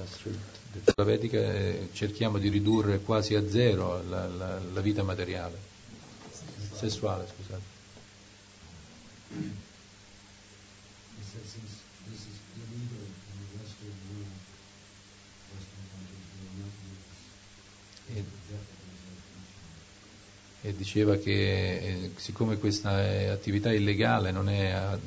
La Vedica cerchiamo di ridurre quasi a zero la vita materiale, sessuale, scusate. E diceva che siccome questa attività illegale non è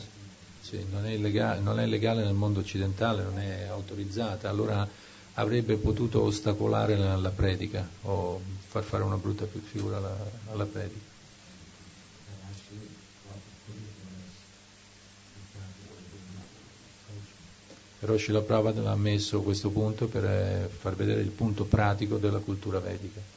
legale nel mondo occidentale, non è autorizzata, allora avrebbe potuto ostacolare la predica o far fare una brutta figura alla predica. Però Srila Prabhupada ha messo questo punto per far vedere il punto pratico della cultura vedica.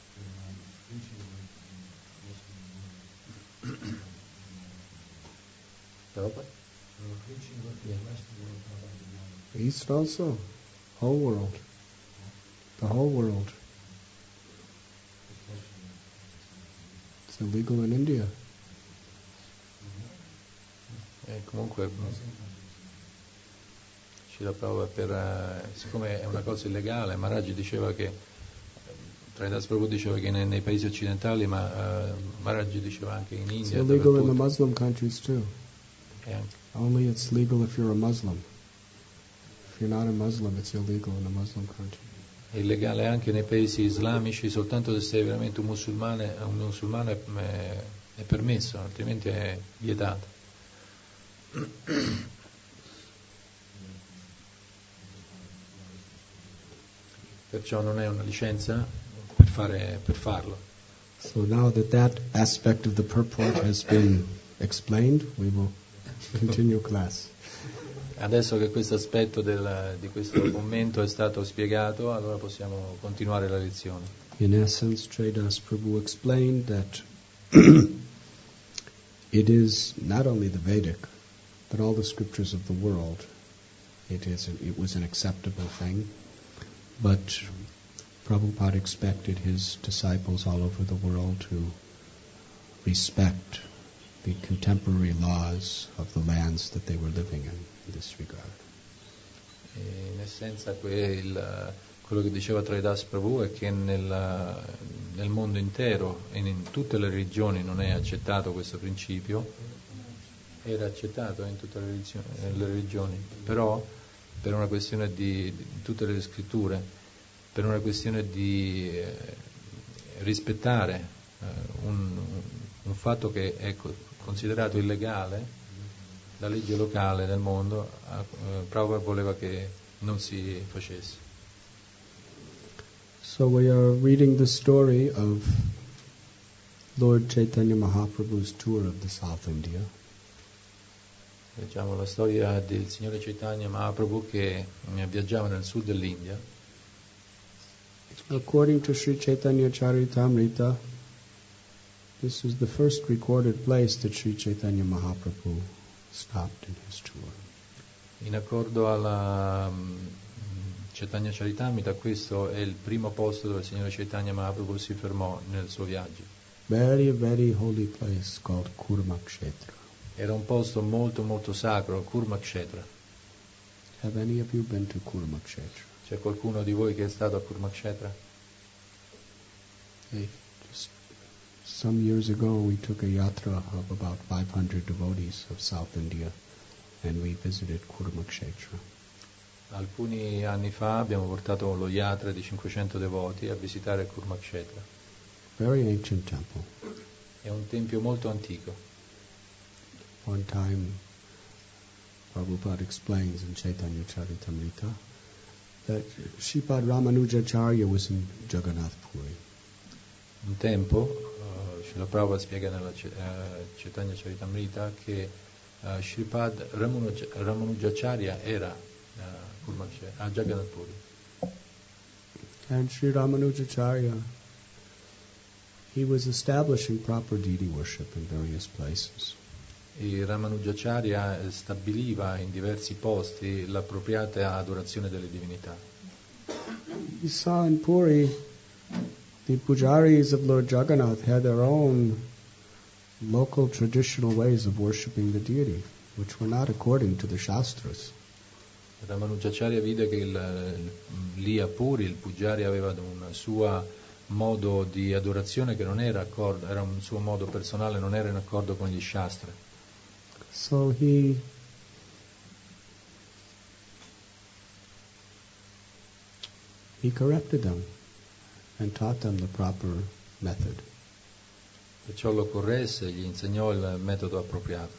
East also, whole world, the whole world. It's illegal in India. Comunque Srila Prabhupada siccome è una cosa illegale, Maharaj diceva che Traidas Prabhu diceva che nei paesi occidentali, ma Maharaj diceva anche in India. It's illegal in the Muslim countries too. Only it's legal if you're a Muslim. If you're not a Muslim, it's illegal in a Muslim country. È illegale anche nei paesi islamici, soltanto se sei veramente un musulmano è permesso, altrimenti è vietato. Perciò non è una licenza per farlo. So now that aspect of the purport has been explained, we will continue class. Adesso che questo aspetto di questo commento è stato spiegato, allora possiamo continuare la lezione. In essence, Traidas Prabhu explained that it is not only the Vedic, but all the scriptures of the world. It was an acceptable thing, but Prabhupada expected his disciples all over the world to respect the contemporary laws of the lands that they were living in this regard. In essenza quello che diceva Traidas Prabhu è che nel mondo intero e in tutte le religioni non è accettato questo principio, era accettato in tutte le religioni, però per una questione di tutte le scritture, per una questione di rispettare un fatto che è considerato illegale, la legge locale del mondo, Prabhupada voleva che non si facesse. So we are reading the story of Lord Chaitanya Mahaprabhu's tour of the South India. Leggiamo la storia del Signore Chaitanya Mahaprabhu che viaggiava nel sud dell'India. According to Sri Chaitanya Charitamrita, this is the first recorded place that Sri Chaitanya Mahaprabhu stopped in his tour. In accordo alla Chaitanya Charitamrita, questo è il primo posto dove il Signore Chaitanya Mahaprabhu si fermò nel suo viaggio. Very, very holy place called Kurmakshetra. Era un posto molto molto sacro, Kurmakshetra. Have any of you been to Kurmakshetra? C'è qualcuno di voi che è stato a Kurmakshetra? Just some years ago we took a yatra of about 500 devotees of South India and we visited Kurmakshetra. Alcuni anni fa abbiamo portato lo yatra di 500 devoti a visitare Kurmakshetra. Very ancient temple. È un tempio molto antico. One time Prabhupada explains in Chaitanya Charitamrita that Sripad Ramanujacharya was in Jagannath Puri. Un tempo, Srila Prabhupada spiega nella Chaitanya Charitamrita che Sripad Ramanujacharya era a Jagannath Puri. And Sri Ramanujacharya, he was establishing proper deity worship in various places. E Ramanujacharya stabiliva in diversi posti l'appropriata adorazione delle divinità. He saw in Puri the pujaris of Lord Jagannath had their own local traditional ways of worshipping the deity, which were not according to the Shastras. Ramanujacharya vide che lì a Puri il Pujari aveva un suo modo di adorazione che non era accordo, era un suo modo personale, non era in accordo con gli Shastra. So he corrected them and taught them the proper method. Perciò lo corresse e gli insegnò il metodo appropriato.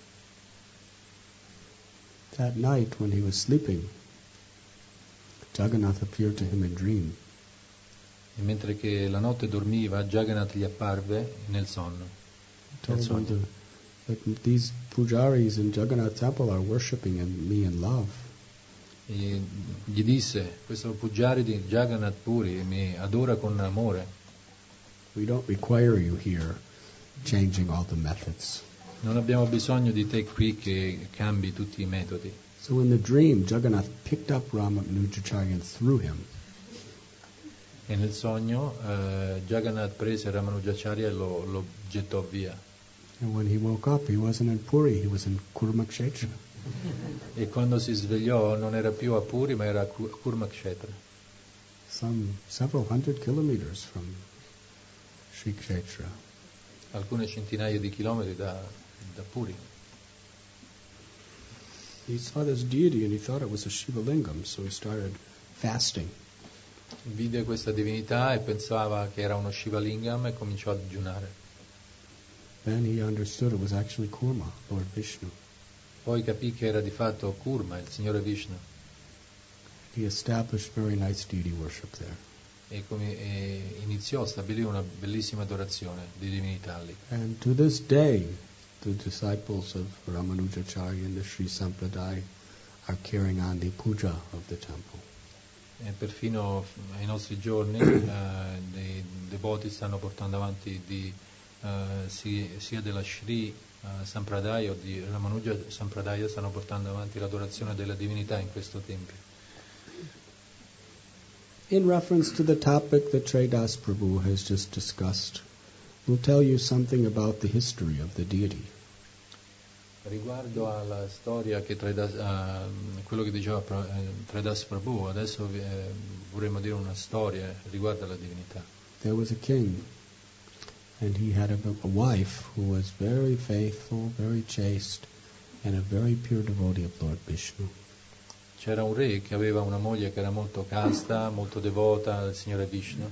That night when he was sleeping, Jagannath appeared to him in dream. E mentre che la notte dormiva, Jagannath gli apparve nel sonno. Told him that these pujaris in Jagannath temple are worshipping me in love. E gli disse, questo Pujari di Jagannath Puri mi adora con amore. We don't require you here changing all the methods. Non abbiamo bisogno di te qui che cambi tutti i metodi. So in the dream, Jagannath picked up Ramanujacharya and threw him. E nel sogno Jagannath prese Ramanujacharya e lo gettò via. And when he woke up, he wasn't in Puri, he was in Kurmakshetra. E quando si svegliò non era più a Puri ma era a Kurmakshetra. Some several hundred kilometers from Sri Kshetra. Alcune centinaia di chilometri da Puri. He saw this deity and he thought it was a Shiva Lingam, so he started fasting. Vide questa divinità e pensava che era uno Shiva Lingam e cominciò a digiunare. Then he understood it was actually Kurma, Lord Vishnu. Poi capì che era di fatto Kurma, il Signore Vishnu. He established very nice deity worship there. E iniziò, stabilì una bellissima adorazione di divinità lì. And to this day, the disciples of Ramanujacharya in the Sri Sampradaya are carrying on the puja of the temple. E perfino ai nostri giorni dei devoti stanno portando avanti sia della Sri Sampradaya o di Ramanuja Sampradaya stanno portando avanti l'adorazione della divinità in questo tempio. In reference to the topic that Tridas Prabhu has just discussed, we'll tell you something about the history of the deity. Riguardo alla storia che quello che diceva Tridas Prabhu, adesso vorremmo dire una storia riguardo alla divinità. There was a king, and he had a wife who was very faithful, very chaste, and a very pure devotee of Lord Vishnu. C'era un re che aveva una moglie che era molto casta, molto devota al Signore Vishnu.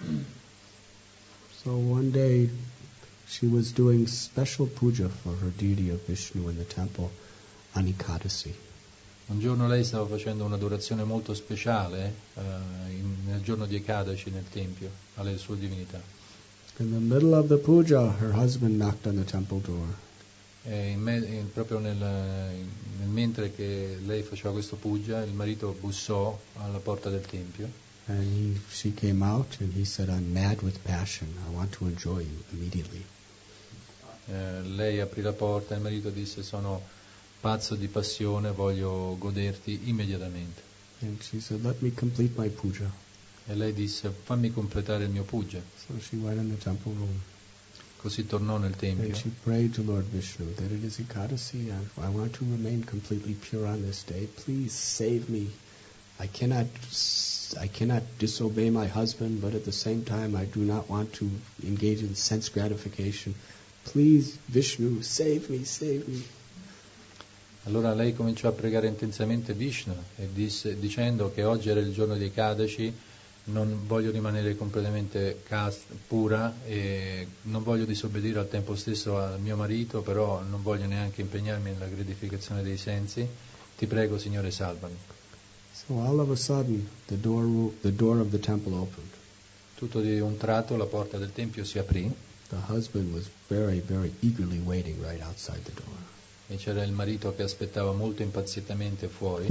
So one day she was doing special puja for her deity of Vishnu in the temple on Ekadasi. Un giorno lei stava facendo un'adorazione molto speciale nel giorno di Ekadashi nel tempio, alle sue divinità. In the middle of the puja, her husband knocked on the temple door. E proprio mentre che lei faceva questo puja, il marito bussò alla porta del tempio. And she came out and he said, I'm mad with passion. I want to enjoy you immediately. Lei aprì la porta e il marito disse, sono pazzo di passione, voglio goderti immediatamente. And she said, let me complete my puja. E lei disse, fammi completare il mio puja. So she went in the temple room. Così tornò nel tempio. And she prayed to Lord Vishnu that it is Ekadasi. I want to remain completely pure on this day. Please save me. I cannot disobey my husband, but at the same time I do not want to engage in sense gratification. Please, Vishnu, save me, save me. Allora lei cominciò a pregare intensamente Vishnu e dicendo che oggi era il giorno di Ekadashi, non voglio rimanere completamente pura e non voglio disobbedire al tempo stesso al mio marito, però non voglio neanche impegnarmi nella gratificazione dei sensi. Ti prego, Signore, salvami. So all of a sudden, the door of the temple opened. Tutto di un tratto la porta del tempio si aprì. The husband was very, very eagerly waiting right outside the door. E c'era il marito che aspettava molto impazientemente fuori.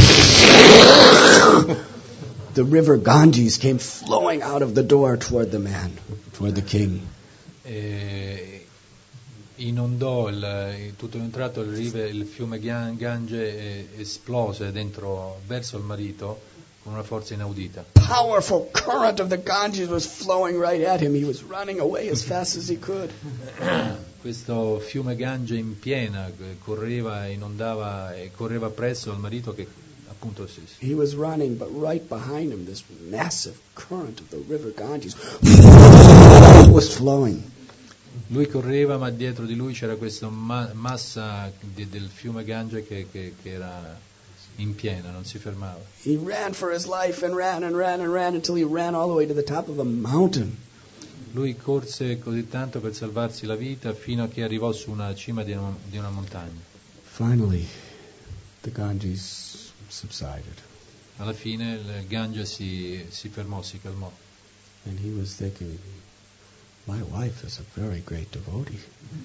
The river Ganges came flowing out of the door toward the man, toward the king. E inondò tutto in un tratto il fiume Gange esplose verso il marito con una forza inaudita. Powerful current of the Ganges was flowing right at him. He was running away as fast as he could. Questo fiume Gange in piena correva, inondava e correva presso al marito che appunto He was running, but right behind him, this massive current of the river Ganges was flowing. Lui correva, ma dietro di lui c'era questa massa del fiume Gange che era in piena, non si fermava. He ran for his life and ran and ran and ran until he ran all the way to the top of a mountain. Lui corse così tanto per salvarsi la vita fino a che arrivò su una cima di una montagna. Finally, the Ganges subsided. Alla fine il Gange si fermò, si calmò. And he was thinking, my wife is a very great devotee.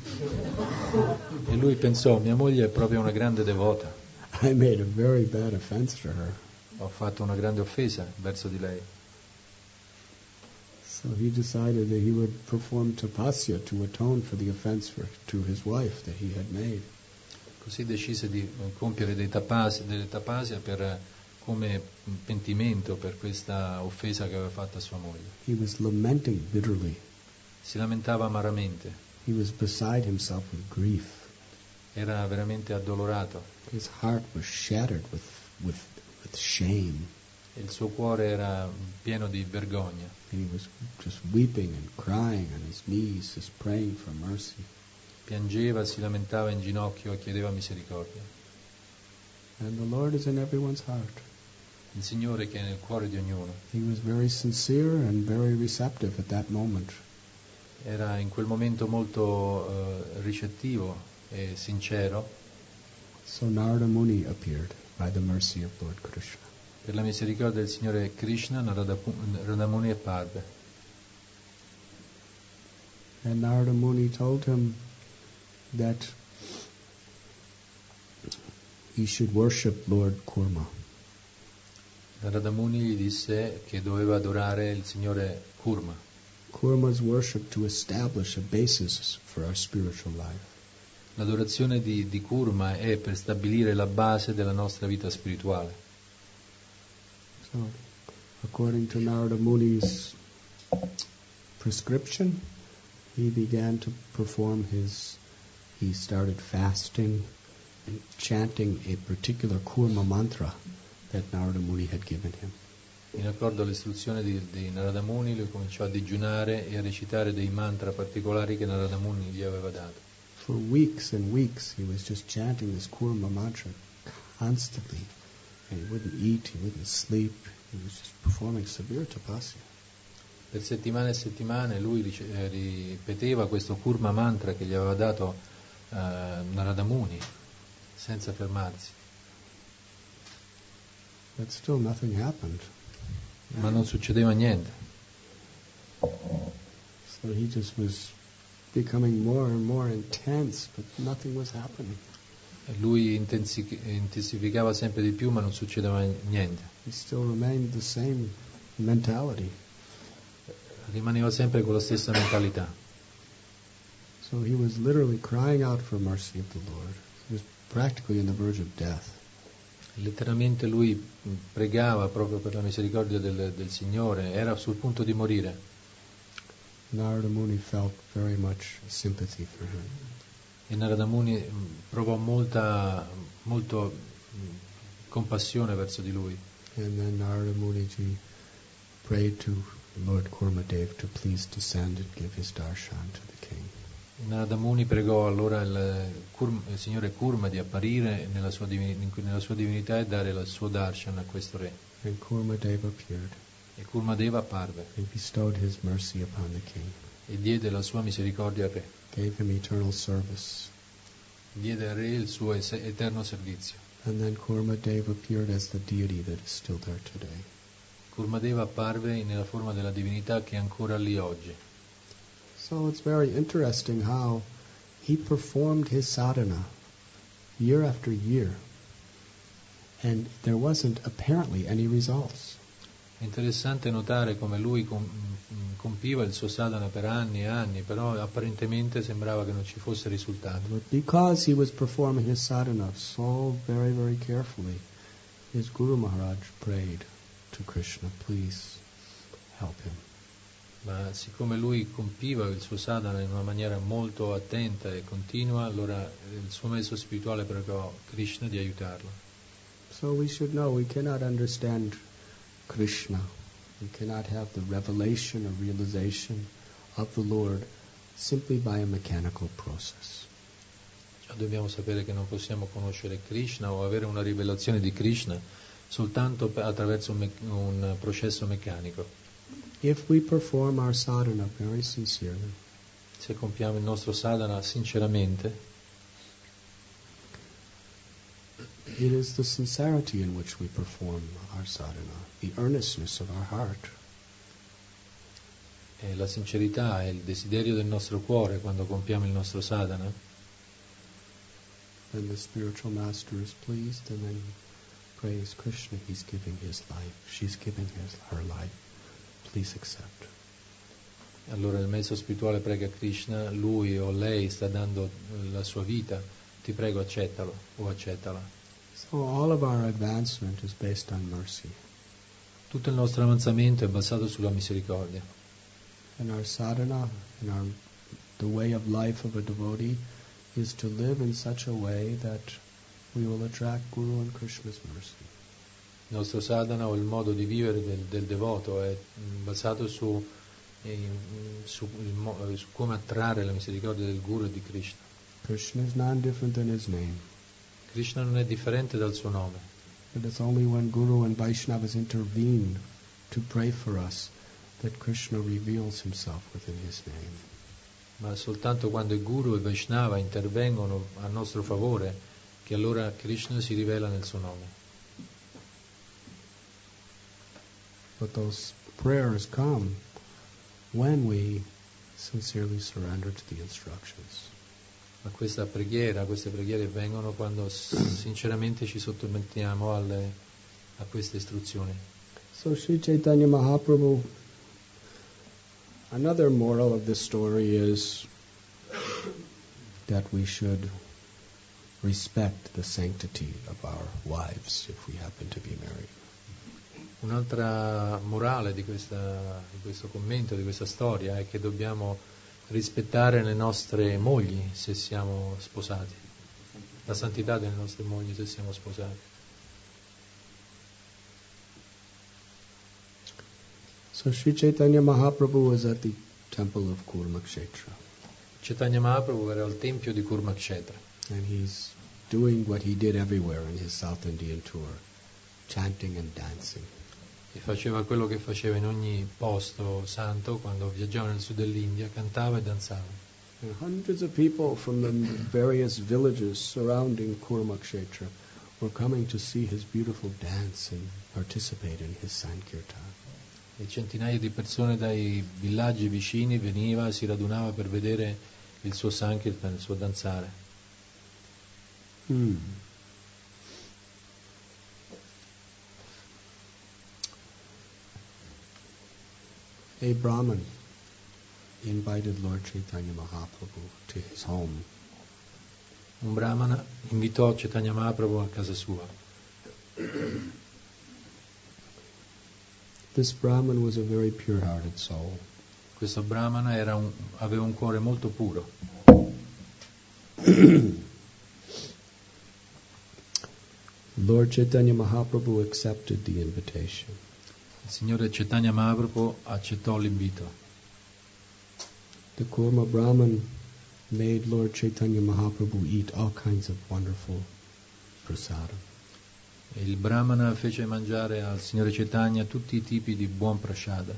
E lui pensò, mia moglie è proprio una grande devota. I made a very bad offense to her. Ho fatto una grande offesa verso di lei. So he decided that he would perform tapasya to atone for the offense to his wife that he had made. Così decise di compiere delle tapasya come pentimento per questa offesa che aveva fatto a sua moglie. He was lamenting bitterly. Si lamentava amaramente. He was beside himself with grief. Era veramente addolorato. His heart was shattered with shame. E il suo cuore era pieno di vergogna. And he was just weeping and crying on his knees, just praying for mercy. Piangeva, si lamentava in ginocchio e chiedeva misericordia. And the Lord is in everyone's heart. Il Signore che è nel cuore di ognuno. He was very sincere and very receptive at that moment. Era in quel momento molto ricettivo e sincero. So Narada Muni appeared by the mercy of Lord Krishna. Per la misericordia del Signore Krishna, Narada Muni apparve. And Narada Muni told him that he should worship Lord Kurma. Narada Muni gli disse che doveva adorare il Signore Kurma. Kurma's worship to establish a basis for our spiritual life. L'adorazione di Kurma è per stabilire la base della nostra vita spirituale. So, according to Narada Muni's prescription, he began to perform he started fasting and chanting a particular Kurma mantra that Narada Muni had given him. In accordo all'istruzione di Narada Muni, lui cominciò a digiunare e a recitare dei mantra particolari che Narada Muni gli aveva dato. For weeks and weeks he was just chanting this Kurma mantra constantly. And he wouldn't eat, he wouldn't sleep, he was just performing severe tapasya. Per settimane e settimane lui ripeteva questo Kurma mantra che gli aveva dato Narada Muni, senza fermarsi. But still nothing happened. Ma non succedeva niente. So he just was becoming more and more intense, but nothing was happening. Lui intensificava sempre di più, ma non succedeva niente. He still remained the same mentality. Rimaneva sempre con la stessa mentalità. So he was literally crying out for mercy of the Lord. He was practically on the verge of death. Letteralmente lui pregava proprio per la misericordia del Signore, era sul punto di morire. Narada Muni felt very much sympathy for him. E Narada Muni provò molto compassione verso di lui. And then Narada Muniji prayed to Lord Kurmadev to please descend and give his darshan to the king. Narada Muni pregò allora il Signore Kurma di apparire nella sua divinità e dare il suo darshan a questo re. And Kurmadev appeared. E Kurmadeva apparve and bestowed his mercy upon the king. E diede la sua misericordia al re. Gave him eternal service. Diede al re il suo eterno servizio. And then Kurmadev appeared as the deity that is still there today. Kurmadeva apparve nella forma della divinità che è ancora lì oggi. So it's very interesting how he performed his sadhana year after year, and there wasn't apparently any results. È interessante notare come lui compiva il suo sadhana per anni e anni, però apparentemente sembrava che non ci fosse risultato. But because he was performing his sadhana so very, very carefully, his Guru Maharaj prayed to Krishna, please help him. Ma siccome lui compiva il suo sadhana in una maniera molto attenta e continua, allora il suo maestro spirituale pregò Krishna di aiutarlo. So we should know we cannot understand Krishna. We cannot have the revelation or realization of the Lord simply by a mechanical process. Dobbiamo sapere che non possiamo conoscere Krishna o avere una rivelazione di Krishna soltanto attraverso un processo meccanico. If we perform our sadhana very sincerely, se compiamo il nostro sadhana sinceramente, it is the sincerity in which we perform our sadhana, the earnestness of our heart. È la sincerità e il desiderio del nostro cuore quando compiamo il nostro sadhana. When the spiritual master is pleased, and then he prays Krishna, he's giving his life, she's giving her life. Please accept. Allora il maestro spirituale prega Krishna, lui o lei sta dando la sua vita, ti prego accettalo o accettala. So all of our advancement is based on mercy. Tutto il nostro avanzamento è basato sulla misericordia. And our sadhana, and the way of life of a devotee is to live in such a way that we will attract Guru and Krishna's mercy. Il nostro sadhana o il modo di vivere del devoto è basato su come attrarre la misericordia del Guru e di Krishna. Krishna is not different than his name. Krishna non è differente dal suo nome. It is only when Guru and Vaishnavas intervene to pray for us that Krishna reveals himself within his name. Ma soltanto quando il Guru e Vaishnava intervengono a nostro favore che allora Krishna si rivela nel suo nome. But those prayers come when we sincerely surrender to the instructions. Ma queste preghiere vengono quando sinceramente ci sottomettiamo a queste istruzioni. So Sri Chaitanya Mahaprabhu, another moral of this story is that we should respect the sanctity of our wives if we happen to be married. Un'altra morale di questo commento, di questa storia, è che dobbiamo rispettare le nostre mogli se siamo sposati, la santità delle nostre mogli se siamo sposati. So Sri Chaitanya Mahaprabhu was at the temple of Kurmakshetra. Chaitanya Mahaprabhu era al tempio di Kurmakshetra. And he's doing what he did everywhere in his South Indian tour, chanting and dancing. E faceva quello che faceva in ogni posto santo quando viaggiava nel sud dell'India, cantava e danzava. And hundreds of people from the various villages surrounding Kurmakshetra were coming to see his beautiful dance and participate in his Sankirtan. E centinaia di persone dai villaggi vicini si radunava per vedere il suo Sankirtan, il suo danzare. A Brahmin invited Lord Chaitanya Mahaprabhu to his home. Un brahmana invitò Chaitanya Mahaprabhu a casa sua. This Brahmin was a very pure-hearted soul. Questo brahmana aveva un cuore molto puro. Lord Chaitanya Mahaprabhu accepted the invitation. Il Signore Chaitanya Mahaprabhu accettò l'invito. The Kurma Brahmin made Lord Chaitanya Mahaprabhu eat all kinds of wonderful prasadam. Il brahmana fece mangiare al Signore Chaitanya tutti i tipi di buon prasada.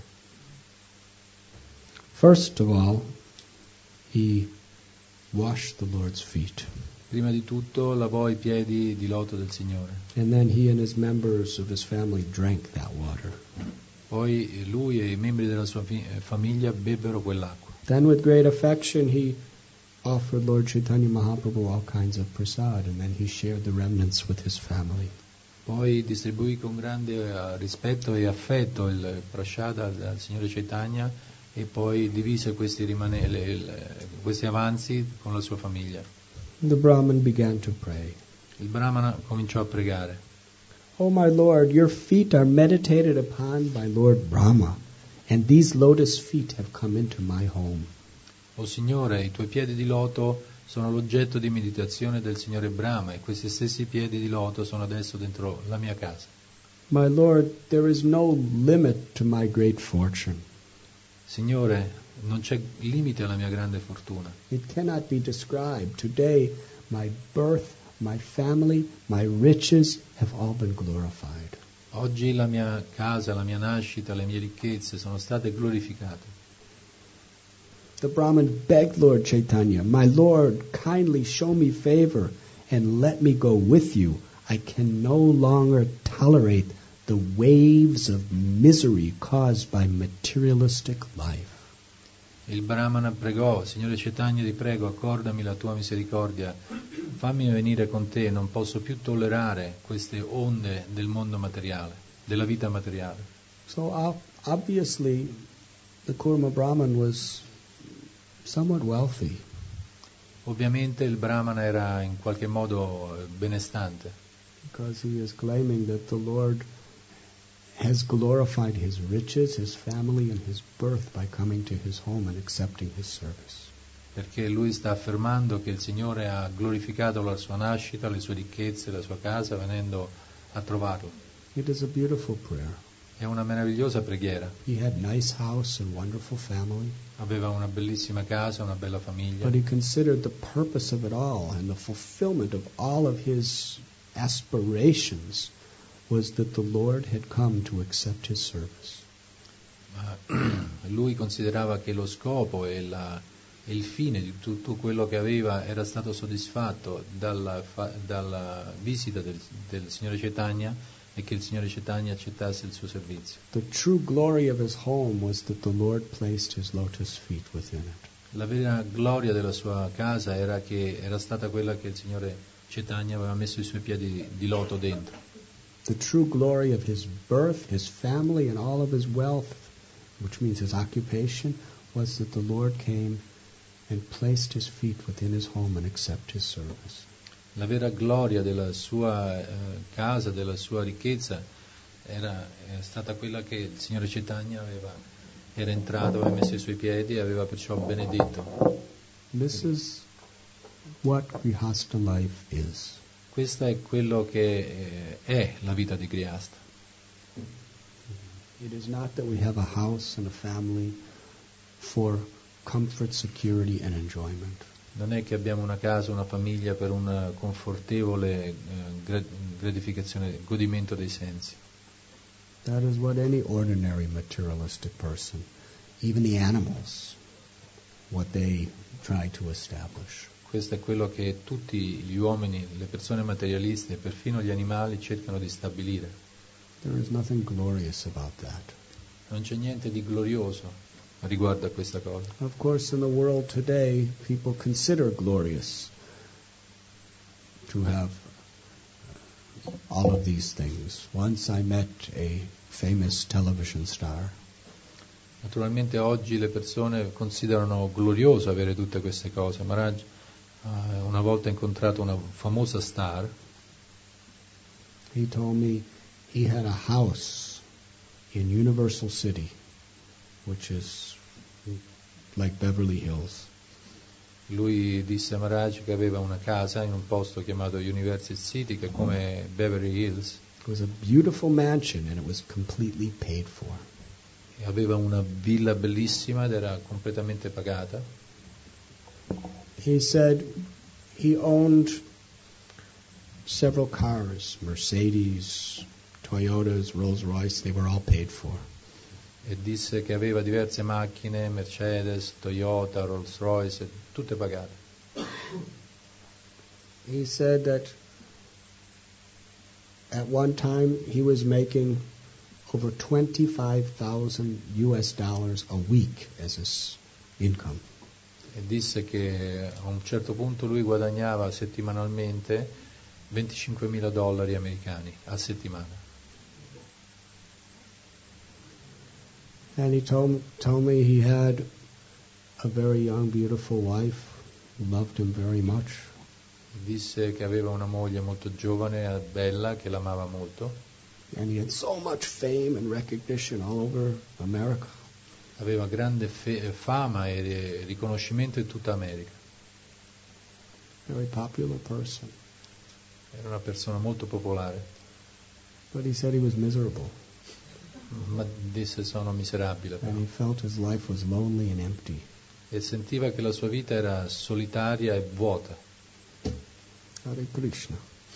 First of all, he washed the Lord's feet. Prima di tutto lavò i piedi di loto del Signore. And then he and his members of his family drank that water. Poi lui e i membri della sua famiglia bebbero quell'acqua. Then with great affection he offered Lord Chaitanya Mahaprabhu all kinds of prasad, and then he shared the remnants with his family. Poi distribuì con grande rispetto e affetto il prasada al Signore Chaitanya e poi divise questi avanzi con la sua famiglia. The Brahmin began to pray. Il brahmana cominciò a pregare. Oh my Lord, your feet are meditated upon by Lord Brahma, and these lotus feet have come into my home. O Signore, i tuoi piedi di loto sono l'oggetto di meditazione del Signore Brahma e questi stessi piedi di loto sono adesso dentro la mia casa. My Lord, there is no limit to my great fortune. Signore, non c'è limite alla mia grande fortuna. It cannot be described. Today, my birth, my family, my riches have all been glorified. Oggi la mia casa, la mia nascita, le mie ricchezze sono state glorificate. The Brahmin begged Lord Chaitanya, "My Lord, kindly show me favor and let me go with you. I can no longer tolerate the waves of misery caused by materialistic life." Il Brahmana pregò: Signore Chaitanya, ti prego, accordami la tua misericordia, fammi venire con te, non posso più tollerare queste onde del mondo materiale, della vita materiale. So obviously, the Kurma Brahmin was somewhat wealthy. Ovviamente il Brahmana era in qualche modo benestante, Because he is claiming that the Lord has glorified his riches, his family, and his birth by coming to his home and accepting his service. perché lui sta affermando che il Signore ha glorificato la sua nascita, le sue ricchezze, la sua casa venendo a trovarlo. It is a beautiful prayer. È una meravigliosa preghiera. He had nice house and wonderful family, Aveva una bellissima casa, una bella famiglia, but he considered the purpose of it all and the fulfillment of all of his aspirations was that the Lord had come to accept his service. ma lui considerava che lo scopo e il fine di tutto quello che aveva era stato soddisfatto dalla visita del Signore Chaitanya e che il Signore Chaitanya accettasse il suo servizio. The true glory of his home was that the Lord placed his lotus feet within it. La vera gloria della sua casa era stata quella che il Signore Chaitanya aveva messo i suoi piedi di loto dentro. The true glory of his birth, his family, and all of his wealth, which means his occupation, was that the Lord came and placed his feet within his home and accepted his service. La vera gloria della sua casa, della sua ricchezza, è stata quella che il Signore Chaitanya era entrato, aveva messo i suoi piedi e aveva perciò benedetto. This is what Grihastha life is. Questo è quello che è la vita di Grihastha. It is not that we have a house and a family for comfort, security, and enjoyment. Non è che abbiamo una casa, una famiglia per un confortevole gratificazione, godimento dei sensi. That is what any ordinary materialistic person, even the animals, what they try to establish. Questo è quello che tutti gli uomini, le persone materialiste e perfino gli animali cercano di stabilire. There is nothing glorious about that. Non c'è niente di glorioso riguardo a questa cosa. Of course, in the world today, people consider glorious to have all of these things. Once I met a famous television star. Naturalmente oggi le persone considerano glorioso avere tutte queste cose. Maharaj una volta ha incontrato una famosa star. He told me he had a house in Universal City, which is like Beverly Hills. Lui disse a Maharaj che aveva una casa in un posto chiamato University City, che è come Beverly Hills. It was a beautiful mansion and it was completely paid for. E aveva una villa bellissima ed era completamente pagata. He said he owned several cars, Mercedes, Toyotas, Rolls-Royce, they were all paid for. E disse che aveva diverse macchine, Mercedes, Toyota, Rolls-Royce, tutte pagate. He said that at one time he was making over $25,000 a week as his income. E disse che a un certo punto lui guadagnava settimanalmente $25,000 americani a settimana. And he told me he had a very young, beautiful wife who loved him very much. Disse che aveva una moglie molto giovane, bella, che l'amava molto. And he had so much fame and recognition all over America. Aveva grande fama e riconoscimento in tutta America. very popular person. Era una persona molto popolare, But he said he was miserable, ma disse sono miserabile però. and he felt his life was lonely and empty. E sentiva che la sua vita era solitaria e vuota. Hare Krishna.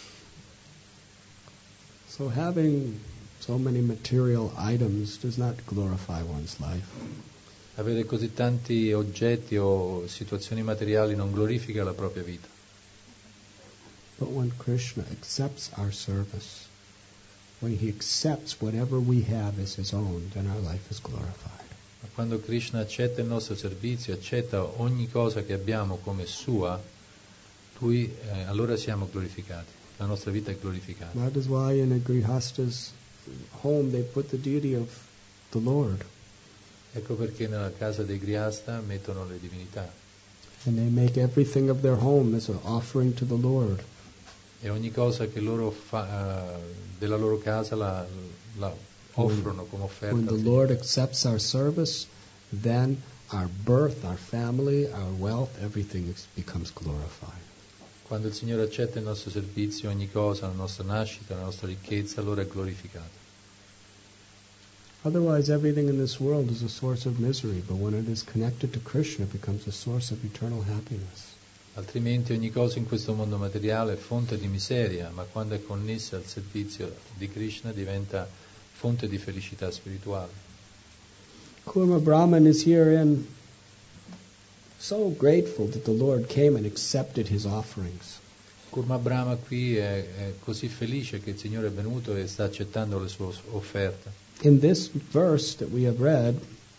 So having so many material items does not glorify one's life. Avere così tanti oggetti o situazioni materiali non glorifica la propria vita. But when Krishna accepts our service, when he accepts whatever we have as his own, then our life is glorified. Ma quando Krishna accetta il nostro servizio, accetta ogni cosa che abbiamo come sua, allora siamo glorificati, la nostra vita è glorificata. That is why in a Grihasta's home they put the deity of the Lord. Ecco perché nella casa dei Grihasta mettono le divinità. And they make everything of their home as an offering to the Lord. E ogni cosa che loro della loro casa la offrono come offerta. When the Lord accepts our service, then our birth, our family, our wealth, everything becomes glorified. Quando il Signore accetta il nostro servizio, ogni cosa, la nostra nascita, la nostra ricchezza, allora è glorificata. Otherwise, everything in this world is a source of misery, but when it is connected to Krishna, it becomes a source of eternal happiness. Altrimenti ogni cosa in questo mondo materiale è fonte di miseria, ma quando è connessa al servizio di Krishna diventa fonte di felicità spirituale. Kurma Brahman is herein so grateful that the Lord came and accepted his offerings. Kurma Brahma qui è così felice che il Signore è venuto e sta accettando le sue offerte. In this verse that we have read,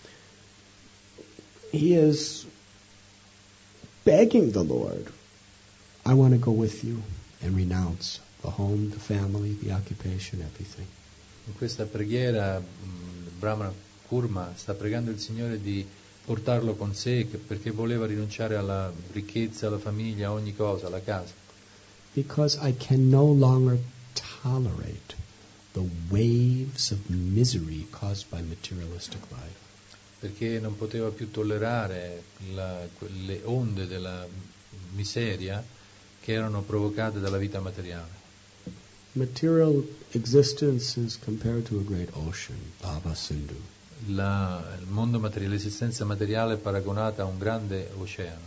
he is begging the Lord, I want to go with you and renounce the home, the family, the occupation, everything. In questa preghiera Brahma Kurma sta pregando il Signore di portarlo con sé perché voleva rinunciare alla ricchezza, alla famiglia, a ogni cosa, alla casa. Because I can no longer tolerate the waves of misery caused by materialistic life. Perché non poteva più tollerare le onde della miseria che erano provocate dalla vita materiale. Material existence is compared to a great ocean, Bhava Sindhu. Il mondo materiale, l'esistenza materiale è paragonata a un grande oceano.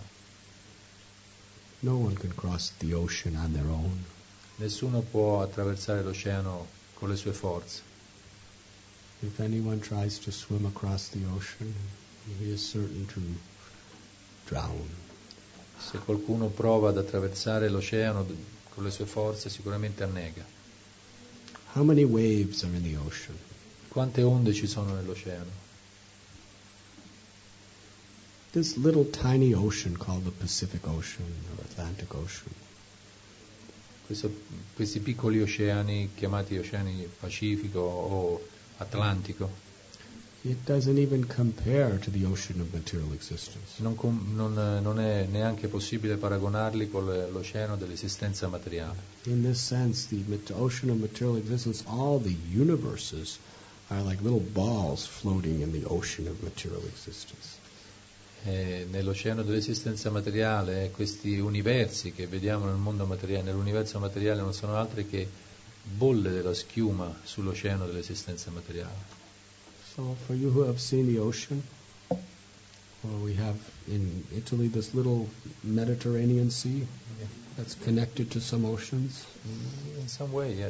No one can cross the ocean on their own. Nessuno può attraversare l'oceano con le sue forze. If anyone tries to swim across the ocean, he is certain to drown. Se qualcuno prova ad attraversare l'oceano con le sue forze, sicuramente annega. How many waves are in the ocean? Quante onde ci sono nell'oceano? This little tiny ocean called the Pacific Ocean or Atlantic Ocean. Questi piccoli oceani chiamati oceani Pacifico o Atlantico. It doesn't even compare to the ocean of material existence. Non è neanche possibile paragonarli con l'oceano dell'esistenza materiale. In this sense, the ocean of material existence, all the universes are like little balls floating in the ocean of material existence. Nell'oceano dell'esistenza materiale, questi universi che vediamo nel mondo materiale, nell'universo materiale non sono altri che bolle della schiuma sull'oceano dell'esistenza materiale. So for you who have seen the ocean, we have in Italy this little Mediterranean Sea that's connected to some oceans. In some way, yes.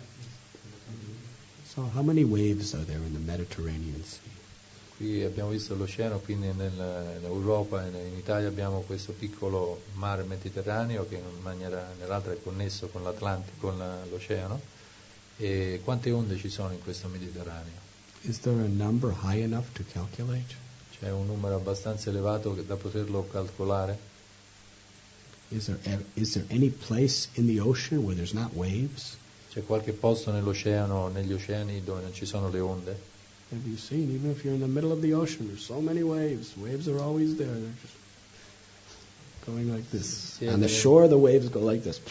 So how many waves are there in the Mediterranean Sea? Qui abbiamo visto l'oceano, quindi nell'Europa e in Italia abbiamo questo piccolo mare Mediterraneo che in una maniera o nell'altra è connesso con l'Atlantico, con l'oceano. E quante onde ci sono in questo Mediterraneo? Is there a number high enough to calculate? C'è un numero abbastanza elevato da poterlo calcolare? Is there any place in the ocean where there's not waves? C'è qualche posto nell'oceano, negli oceani dove non ci sono le onde? Have you seen, even if you're in the middle of the ocean, there's so many waves. Waves are always there. They're just going like this. On the shore, the waves go like this.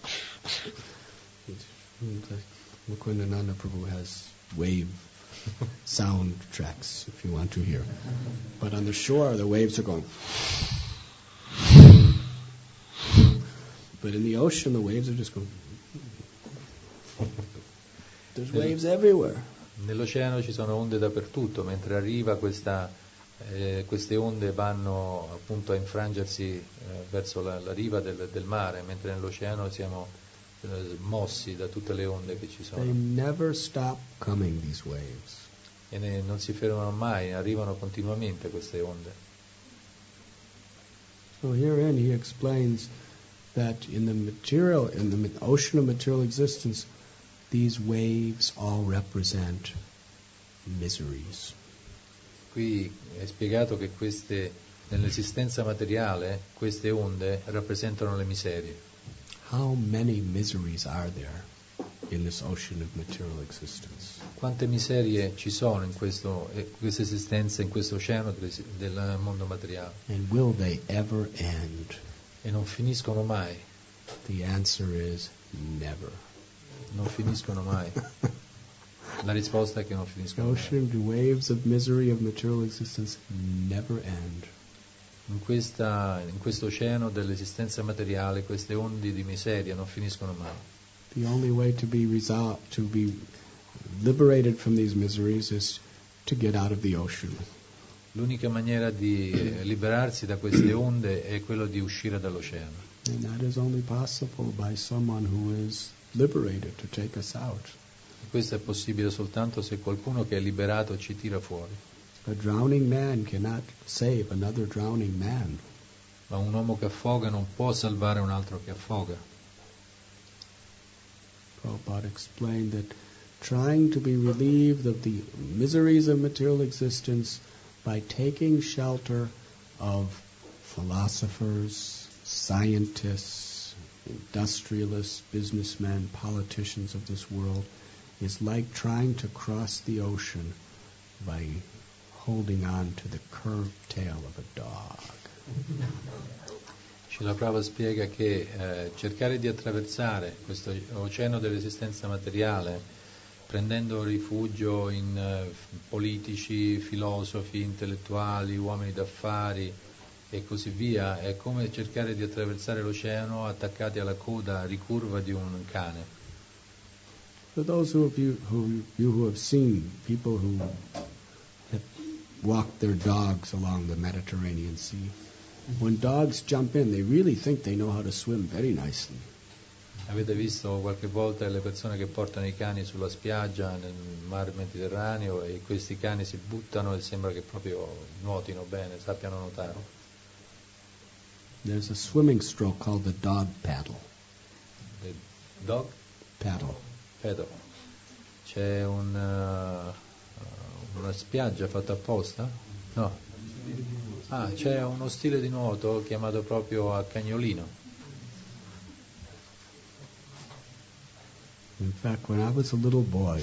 Mukunda Prabhu has wave sound tracks, if you want to hear. But on the shore, the waves are going. But in the ocean, the waves are just going. There's waves everywhere. Nell'oceano ci sono onde dappertutto, mentre arriva queste onde vanno appunto a infrangersi verso la riva del mare, mentre nell'oceano siamo mossi da tutte le onde che ci sono. They never stop coming, these waves. E non si fermano mai, arrivano continuamente queste onde. So herein he explains that in the ocean of material existence, these waves all represent miseries. Qui è spiegato che nell'esistenza materiale queste onde rappresentano le miserie. How many miseries are there in this ocean of material existence? Quante miserie ci sono in questa esistenza, in questo oceano del mondo materiale? And will they ever end? E non finiscono mai. The answer is never. Non finiscono mai. La risposta è che non finiscono mai. Ocean, the waves of misery of material existence never end. In questo oceano dell'esistenza materiale, queste onde di miseria non finiscono mai. The only way to be liberated from these miseries is to get out of the ocean. L'unica maniera di liberarsi da queste onde è quello di uscire dall'oceano. And that is only possible by someone who is liberated to take us out. Questo è possibile soltanto se qualcuno che è liberato ci tira fuori. A drowning man cannot save another drowning man. Ma un uomo che affoga non può salvare un altro che affoga. Prabhupada explained that trying to be relieved of the miseries of material existence by taking shelter of philosophers, scientists, industrialists, businessmen, politicians of this world is like trying to cross the ocean by holding on to the curved tail of a dog. Srila Prabhupada spiega che cercare di attraversare questo oceano dell'esistenza materiale prendendo rifugio in politici, filosofi, intellettuali, uomini d'affari e così via, è come cercare di attraversare l'oceano attaccati alla coda ricurva di un cane. For those who have seen people who have walked their dogs along the Mediterranean Sea, when dogs jump in, they really think they know how to swim very nicely. Avete visto qualche volta le persone che portano i cani sulla spiaggia nel mar Mediterraneo e questi cani si buttano e sembra che proprio nuotino bene, sappiano nuotare. There's a swimming stroke called the dog paddle. The dog? Paddle. Pedro. C'è una spiaggia fatta apposta? No. C'è uno stile di nuoto chiamato proprio a cagnolino. In fact, when I was a little boy,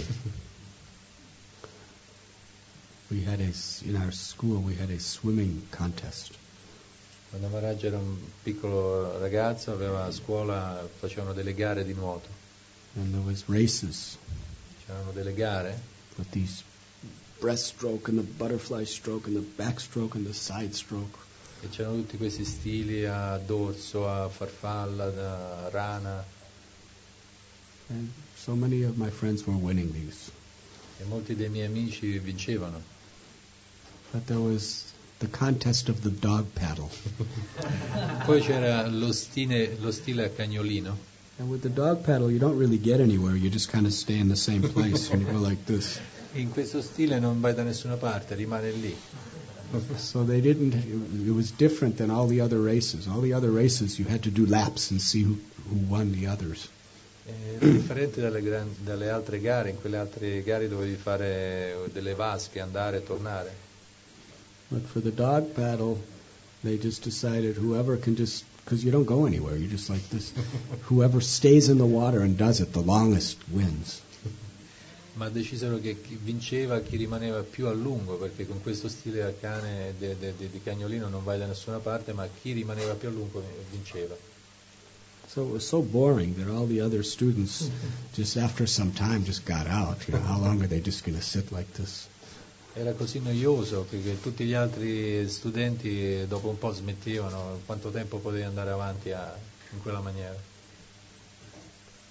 in our school we had a swimming contest. Quando Maharaj era un piccolo ragazzo, a scuola facevano delle gare di nuoto. And there was races. C'erano delle gare. With these breaststroke and the butterfly stroke and the backstroke and the side stroke. E c'erano tutti questi stili a dorso, a farfalla, a rana. And so many of my friends were winning these. E molti dei miei amici vincevano. But there was the contest of the dog paddle. Poi c'era lo stile a cagnolino. And with the dog paddle, you don't really get anywhere. You just kind of stay in the same place and you go like this. In questo stile non vai da nessuna parte, rimane lì. So it was different than all the other races. All the other races, you had to do laps and see who won the others. È differente dalle altre gare. In quelle altre gare dovevi fare delle vasche, andare e tornare. But for the dog paddle, they just decided whoever can just, because you don't go anywhere, you're just like this. Whoever stays in the water and does it the longest wins. Ma decisero che chi vinceva chi rimaneva più a lungo, perché con questo stile a cane di cagnolino non vai da nessuna parte, ma chi rimaneva più a lungo vinceva. So it was so boring that all the other students just after some time just got out. How long are they just going to sit like this? Era così noioso che tutti gli altri studenti dopo un po' smettevano. Quanto tempo potevi andare avanti in quella maniera?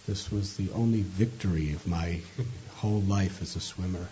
This was the only victory of my whole life as a swimmer.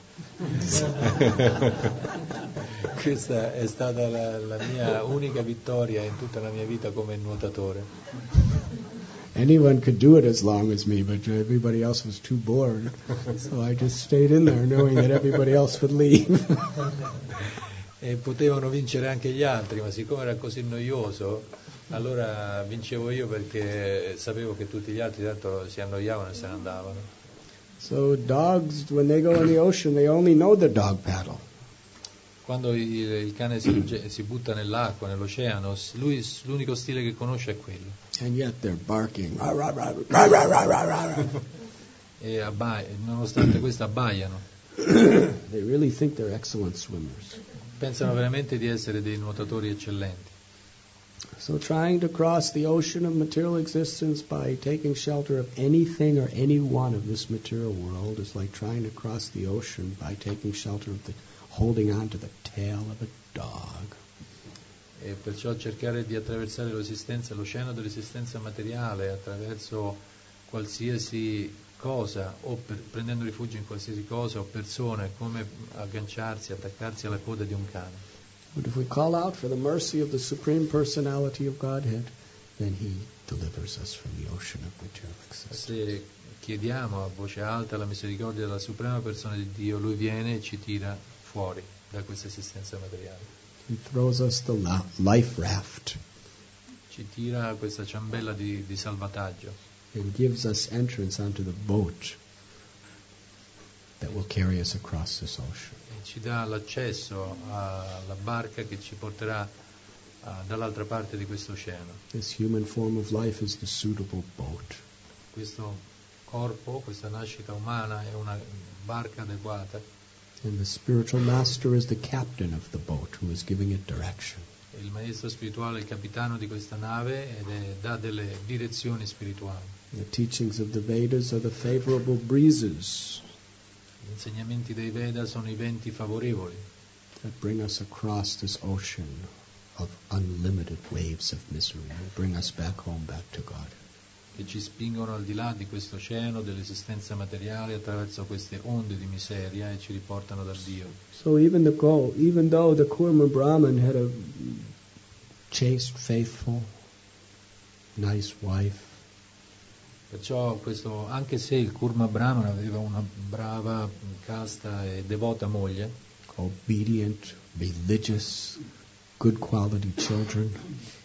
Questa è stata la mia unica vittoria in tutta la mia vita come nuotatore. Anyone could do it as long as me, but everybody else was too bored. So I just stayed in there knowing that everybody else would leave. E potevano vincere anche gli altri, ma siccome era così noioso, allora vincevo io perché sapevo che tutti gli altri tanto si annoiavano e se ne andavano. So dogs, when they go in the ocean, they only know the dog paddle. Quando il cane si butta nell'acqua, nell'oceano, lui l'unico stile che conosce è quello. And yet they're barking. E nonostante questo abbaiano. They really think they're excellent swimmers. Pensano veramente di essere dei nuotatori eccellenti. So trying to cross the ocean of material existence by taking shelter of anything or anyone of this material world is like trying to cross the ocean by taking shelter of holding on to the tail of a dog. E perciò cercare di attraversare l'oceano dell'esistenza materiale attraverso qualsiasi cosa o prendendo rifugio in qualsiasi cosa o persone, come agganciarsi, attaccarsi alla coda di un cane. But if we call out for the mercy of the Supreme Personality of Godhead, then He delivers us from the ocean of material existence. Se chiediamo a voce alta la misericordia della Suprema Persona di Dio, Lui viene e ci tira fuori da questa esistenza materiale. He throws us the life raft. Ci tira questa ciambella di salvataggio. And gives us entrance onto the boat that will carry us across this ocean. E ci dà l'accesso alla barca che ci porterà dall'altra parte di questo oceano. This human form of life is the suitable boat. Questo corpo, questa nascita umana è una barca adeguata. And the spiritual master is the captain of the boat who is giving it direction. Il maestro spirituale è il capitano di questa nave ed dà delle direzioni spirituali. The teachings of the Vedas are the favorable breezes Gli insegnamenti dei Veda sono i venti favorevoli that bring us across this ocean of unlimited waves of misery and bring us back home, back to God. che ci spingono al di là di questo oceano dell'esistenza materiale attraverso queste onde di miseria e ci riportano da Dio. So even though the Kurma Brahmin had a chaste, faithful, nice wife, Perciò anche se il Kurma Brahmana aveva una brava, casta e devota moglie, obedient, religious, good quality children,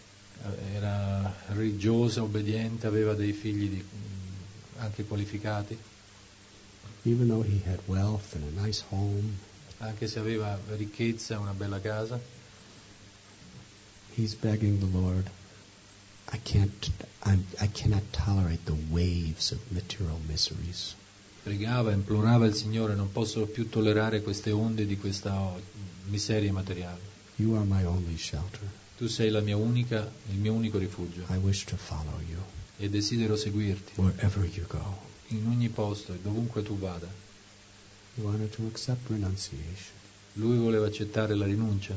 era religiosa, obbediente, aveva dei figli anche qualificati, even though he had wealth and a nice home, anche se aveva ricchezza e una bella casa, he's begging the Lord, I cannot tolerate the waves of material miseries. pregava, implorava il Signore, non posso più tollerare queste onde di questa miseria materiale. You are my only shelter. Tu sei il mio unico rifugio I wish to follow you e desidero seguirti wherever you go. in ogni posto e dovunque tu vada. He wanted to accept renunciation. Lui voleva accettare la rinuncia.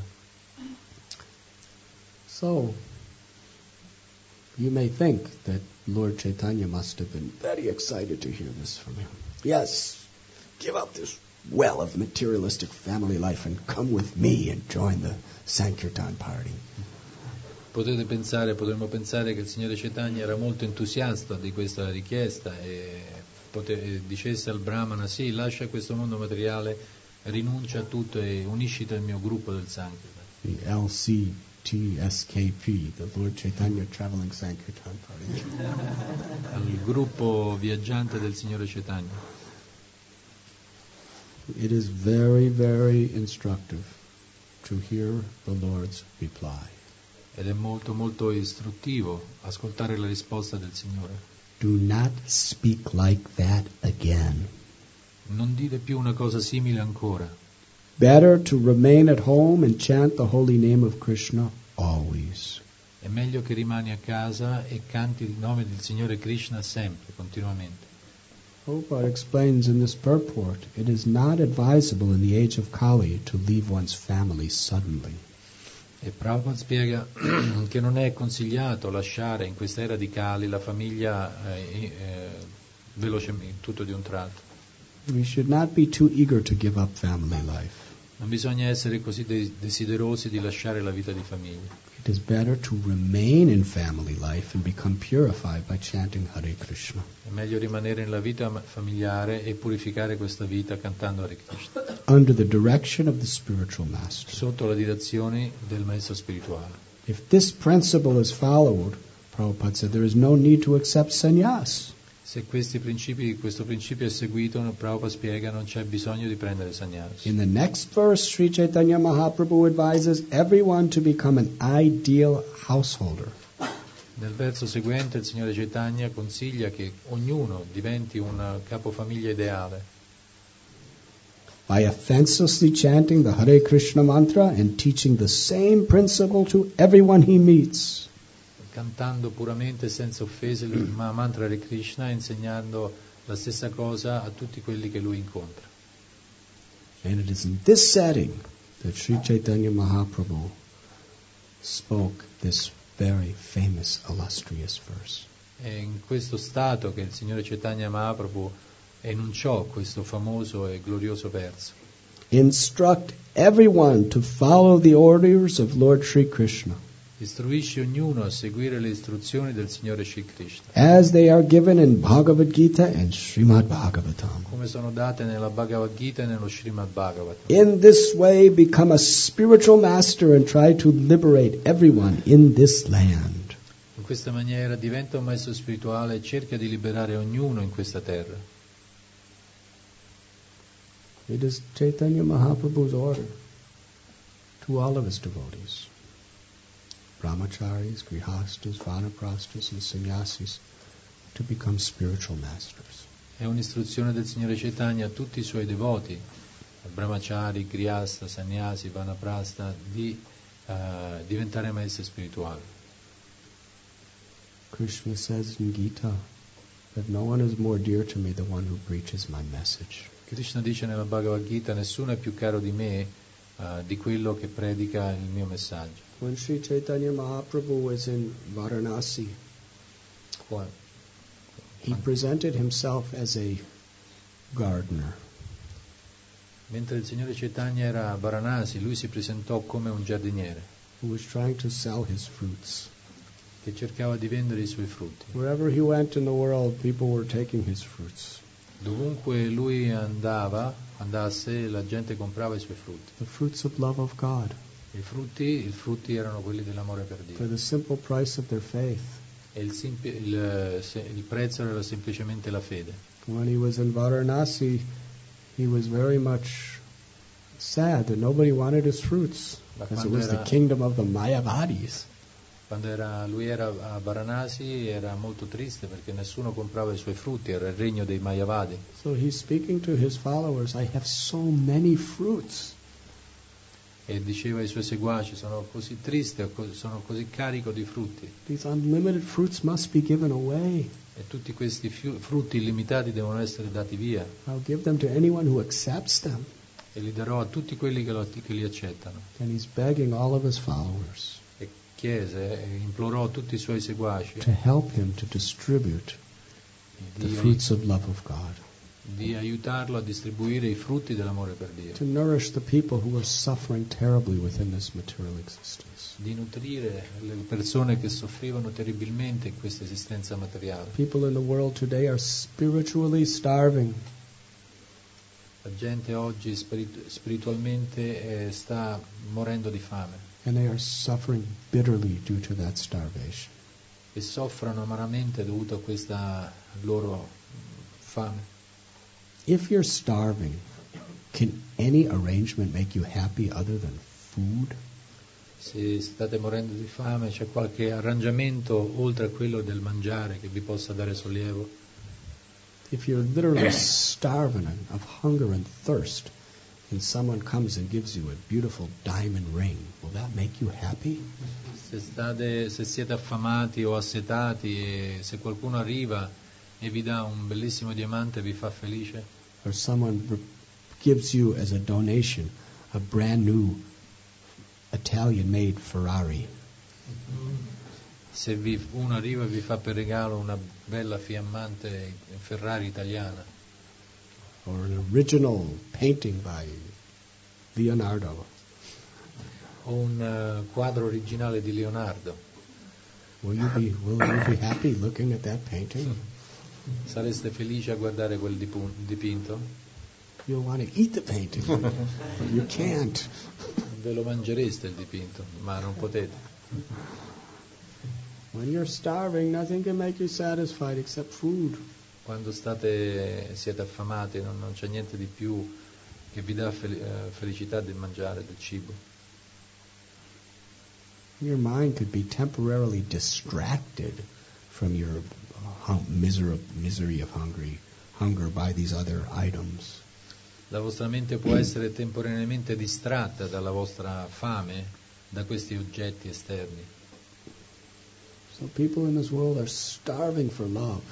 So, you may think that Lord Chaitanya must have been very excited to hear this from him. Yes, give up this well of materialistic family life and come with me and join the Sankirtan party. Potremmo pensare che il Signore Chaitanya era molto entusiasta di questa richiesta e dicesse al Brahmana: sì, lascia questo mondo materiale, rinuncia a tutto e unisciti al mio gruppo del Sankirtan. The LCTSKP, the Lord Chaitanya Traveling Sankirtan Party. Al gruppo viaggiante del Signore Chaitanya. It is very, very instructive to hear the Lord's reply. Ed è molto molto istruttivo ascoltare la risposta del Signore. Do not speak like that again. Non dire più una cosa simile ancora. Better to remain at home and chant the holy name of Krishna always. È meglio che rimani a casa e canti il nome del Signore Krishna sempre, continuamente. Prabhupada explains in this purport, it is not advisable in the age of Kali to leave one's family suddenly. E Prabhupada spiega che non è consigliato lasciare in questa era di Kali la famiglia velocemente, tutto di un tratto. We should not be too eager to give up family life. Non bisogna essere così desiderosi di lasciare la vita di famiglia. It is better to remain in family life and become purified by chanting Hare Krishna. È meglio rimanere nella vita familiare e purificare questa vita cantando Hare Krishna, Under the direction of the spiritual master. sotto la direzione del maestro spirituale. If this principle is followed, Prabhupada said, there is no need to accept sannyas. Se questo principio è seguito, Prabhupada spiega, non c'è bisogno di prendere sannyas. In the next verse, Sri Chaitanya Mahaprabhu advises everyone to become an ideal householder. Nel verso seguente il Signore Chaitanya consiglia che ognuno diventi un capofamiglia ideale, By offenselessly chanting the Hare Krishna mantra and teaching the same principle to everyone he meets. cantando puramente senza offese il mantra Hare Krishna e insegnando la stessa cosa a tutti quelli che lui incontra. And it is in this setting that Sri Chaitanya Mahaprabhu spoke this very famous, illustrious verse. È in questo stato che il Signore Chaitanya Mahaprabhu enunciò questo famoso e glorioso verso. Instruct everyone to follow the orders of Lord Sri Krishna, Istruisce ognuno a seguire le istruzioni del Signore Shri Krishna, as they are given in Bhagavad Gita and Srimad Bhagavatam. come sono date nella Bhagavad Gita e nello Srimad Bhagavatam. In this way, become a spiritual master and try to liberate everyone in this land. In questa maniera diventa un maestro spirituale e cerca di liberare ognuno in questa terra. It is Chaitanya Mahaprabhu's order to all of his devotees, brahmacharis, grihastas, vanaprasthas, and sannyasis, to become spiritual masters. È un'istruzione del Signore Chaitanya a tutti i suoi devoti, brahmachari, grihasta, sannyasi, vanaprastha, di diventare maestri spirituali. Krishna says in Gita that no one is more dear to me than one who preaches my message. Krishna dice nella Bhagavad Gita: nessuno è più caro di me di quello che predica il mio messaggio. When Sri Chaitanya Mahaprabhu was in Varanasi, he presented himself as a gardener. Mentre il Signore Chaitanya era a Varanasi, lui si presentò come un giardiniere Who was trying to sell his fruits. che cercava di vendere i suoi frutti. Wherever he went in the world, people were taking his fruits. Dovunque lui andasse, la gente comprava i suoi frutti. The fruits of love of God, I frutti erano quelli dell'amore per for Dio. the simple price of their faith. E il prezzo era semplicemente la fede. When he was in Varanasi, he was very much sad that nobody wanted his fruits, because it was the kingdom of the Mayavadis. Quando lui era a Varanasi era molto triste perché nessuno comprava i suoi frutti, era il regno dei Mayavadi. So he's speaking to his followers, I have so many fruits. E diceva ai suoi seguaci: sono così triste, sono così carico di frutti, These unlimited fruits must be given away. e tutti questi frutti illimitati devono essere dati via, I'll give them to anyone who accepts them. e li darò a tutti quelli che li accettano. And he's begging all of his followers E chiese e implorò tutti i suoi seguaci to help him to distribute the fruits of love of God, di aiutarlo a distribuire i frutti dell'amore per Dio, to nourish the people who are suffering terribly within this material existence. di nutrire le persone che soffrivano terribilmente in questa esistenza materiale. People in the world today are spiritually starving. La gente oggi spiritualmente sta morendo di fame And they are suffering bitterly due to that starvation. e soffrono amaramente dovuto a questa loro fame. If you're starving, can any arrangement make you happy other than food? Se state morendo di fame, c'è qualche arrangiamento oltre a quello del mangiare che vi possa dare sollievo? If you're literally starving of hunger and thirst, and someone comes and gives you a beautiful diamond ring, will that make you happy? Se siete affamati o assetati e se qualcuno arriva e vi dà un bellissimo diamante, vi fa felice? Or someone gives you as a donation a brand new Italian-made Ferrari. Se uno arriva e vi fa per regalo una bella fiammante Ferrari italiana, or an original painting by Leonardo, o un quadro originale di Leonardo, will you be happy looking at that painting? sareste felici a guardare quel dipinto? You'll want to eat the painting, but you can't. Ve lo mangereste il dipinto, ma non potete. When you're starving, nothing can make you satisfied except food. Quando siete affamati non c'è niente di più che vi dà felicità del mangiare, del cibo. Your mind could be temporarily distracted from your misery of hunger by these other items. La vostra mente può essere temporaneamente distratta dalla vostra fame da questi oggetti esterni. So people in this world are starving for love.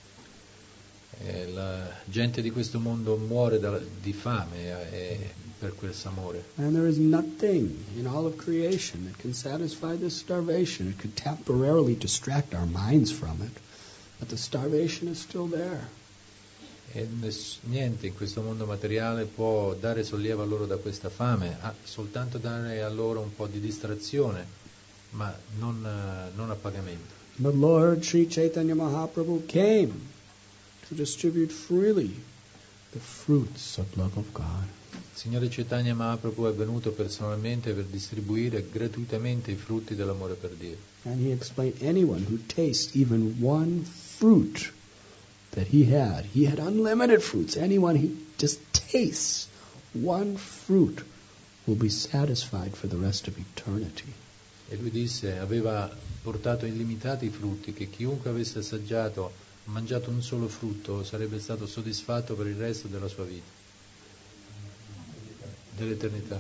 La gente di questo mondo muore di fame per quel amore. And there is nothing in all of creation that can satisfy this starvation. It could temporarily distract our minds from it, but the starvation is still there. E niente in questo mondo materiale può dare sollievo a loro da questa fame, soltanto dare a loro un po' di distrazione, ma non a pagamento. But Lord Sri Chaitanya Mahaprabhu came to distribute freely the fruits of love of God. Signore Chaitanya Mahaprabhu è venuto personalmente per distribuire gratuitamente i frutti dell'amore per Dio. And he explained anyone who tastes even one fruit that he had unlimited fruits. Anyone who just tastes one fruit will be satisfied for the rest of eternity. E lui disse, aveva portato illimitati frutti, che chiunque avesse assaggiato, mangiato un solo frutto, sarebbe stato soddisfatto per il resto della sua vita, dell'eternità.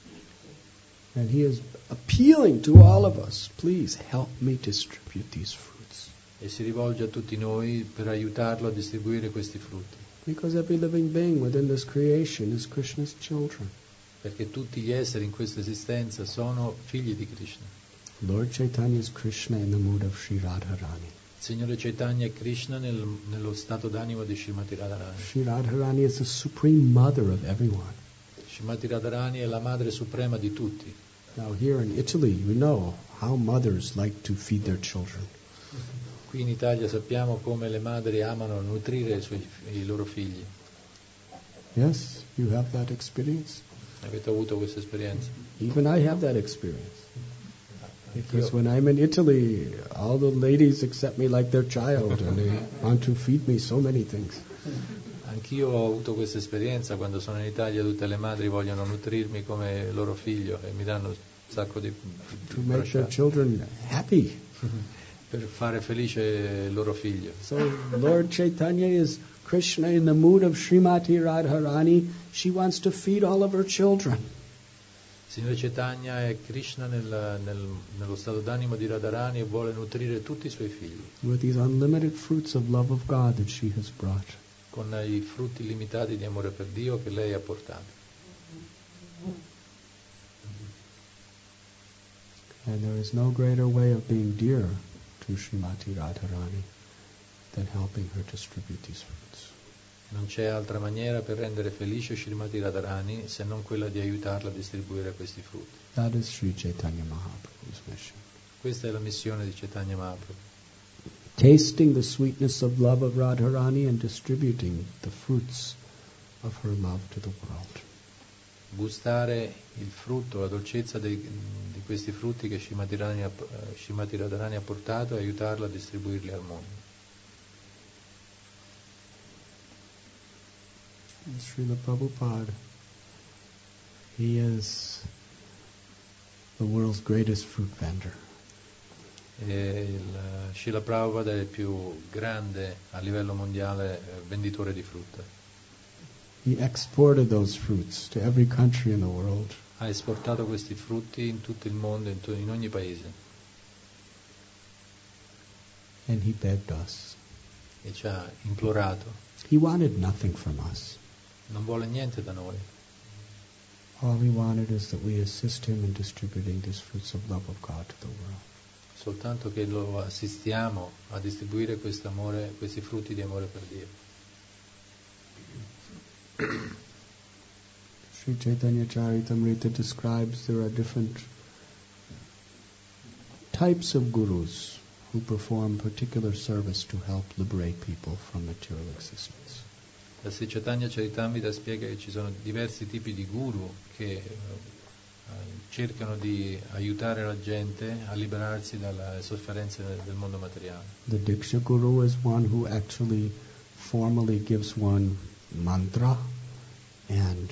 And he is appealing to all of us, please help me distribute these fruits. E si rivolge a tutti noi per aiutarlo a distribuire questi frutti. Because every living being within this creation is Krishna's children. Perché tutti gli esseri in questa esistenza sono figli di Krishna. Lord Chaitanya is Krishna in the mood of Sri Radharani. Signore Chaitanya è Krishna nello stato d'animo di Srimati Radharani. Sri Radharani is the supreme mother of everyone. Srimati Radharani è la madre suprema di tutti. Now here in Italy, you know how mothers like to feed their children. Qui in Italia sappiamo come le madri amano nutrire i loro figli. Yes, you have that experience? Avete avuto questa esperienza? Even I have that experience. Because when I'm in Italy, all the ladies accept me like their child and they want to feed me so many things. Anch'io ho avuto questa esperienza. Quando sono in Italia tutte le madri vogliono nutrirmi come loro figlio e mi danno un sacco di to make their children happy. Per fare felice il loro figlio. So Lord Chaitanya is Krishna in the mood of Srimati Radharani. She wants to feed all of her children. Signore Chaitanya è Krishna nello stato d'animo di Radharani e vuole nutrire tutti i suoi figli. With these unlimited fruits of love of God that she has brought. Con i frutti illimitati di amore per Dio che lei ha portato. And there is no greater way of being dear to Srimati Radharani than helping her distribute these fruits. Non c'è altra maniera per rendere felice Srimati Radharani se non quella di aiutarla a distribuire questi frutti. That is Sri Chaitanya Mahaprabhu's mission. Questa è la missione di Chaitanya Mahaprabhu. Tasting the sweetness of love of Radharani and distributing the fruits of her love to the world. Gustare il frutto, la dolcezza di questi frutti che Srimati Radharani ha portato e aiutarla a distribuirli al mondo. Srila Prabhupada, he is the world's greatest fruit vendor. Srila Prabhupada è il più grande a livello mondiale venditore di frutta. He exported those fruits to every country in the world. Ha esportato questi frutti in tutto il mondo, in ogni paese. And he begged us. E ci ha implorato. He wanted nothing from us. Non vuole niente da noi. All he wanted is that we assist him in distributing these fruits of love of God to the world. soltanto che lo assistiamo a distribuire questo amore, questi frutti di amore per Dio. Sri Chaitanya Charitamrita describes there are different types of gurus who perform particular service to help liberate people from material existence. La Sri Chaitanya Charitamrita spiega che ci sono diversi tipi di guru che cercano di aiutare la gente a liberarsi dalle sofferenze del mondo materiale. The Diksha Guru is one who actually formally gives one mantra and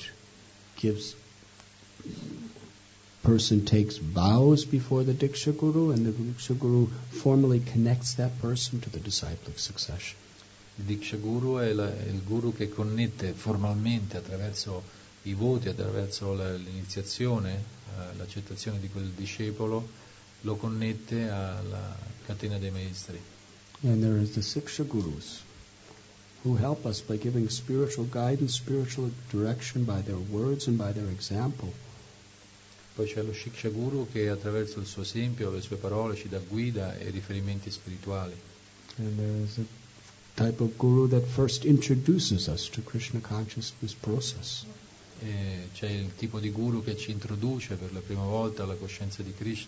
person takes vows before the Diksha Guru, and the Diksha Guru formally connects that person to the disciplic succession. Il Diksha Guru è il guru che connette formalmente attraverso i voti, attraverso l'iniziazione, l'accettazione di quel discepolo, lo connette alla catena dei maestri. And there is the Siksha Gurus, who help us by giving spiritual guidance, spiritual direction by their words and by their example. Poi c'è lo Shiksha Guru che attraverso il suo esempio, le sue parole ci dà guida e riferimenti spirituali. And there is a type of guru that first introduces us to Krishna consciousness process. E c'è il tipo di guru che ci introduce per la prima volta alla coscienza di Krishna.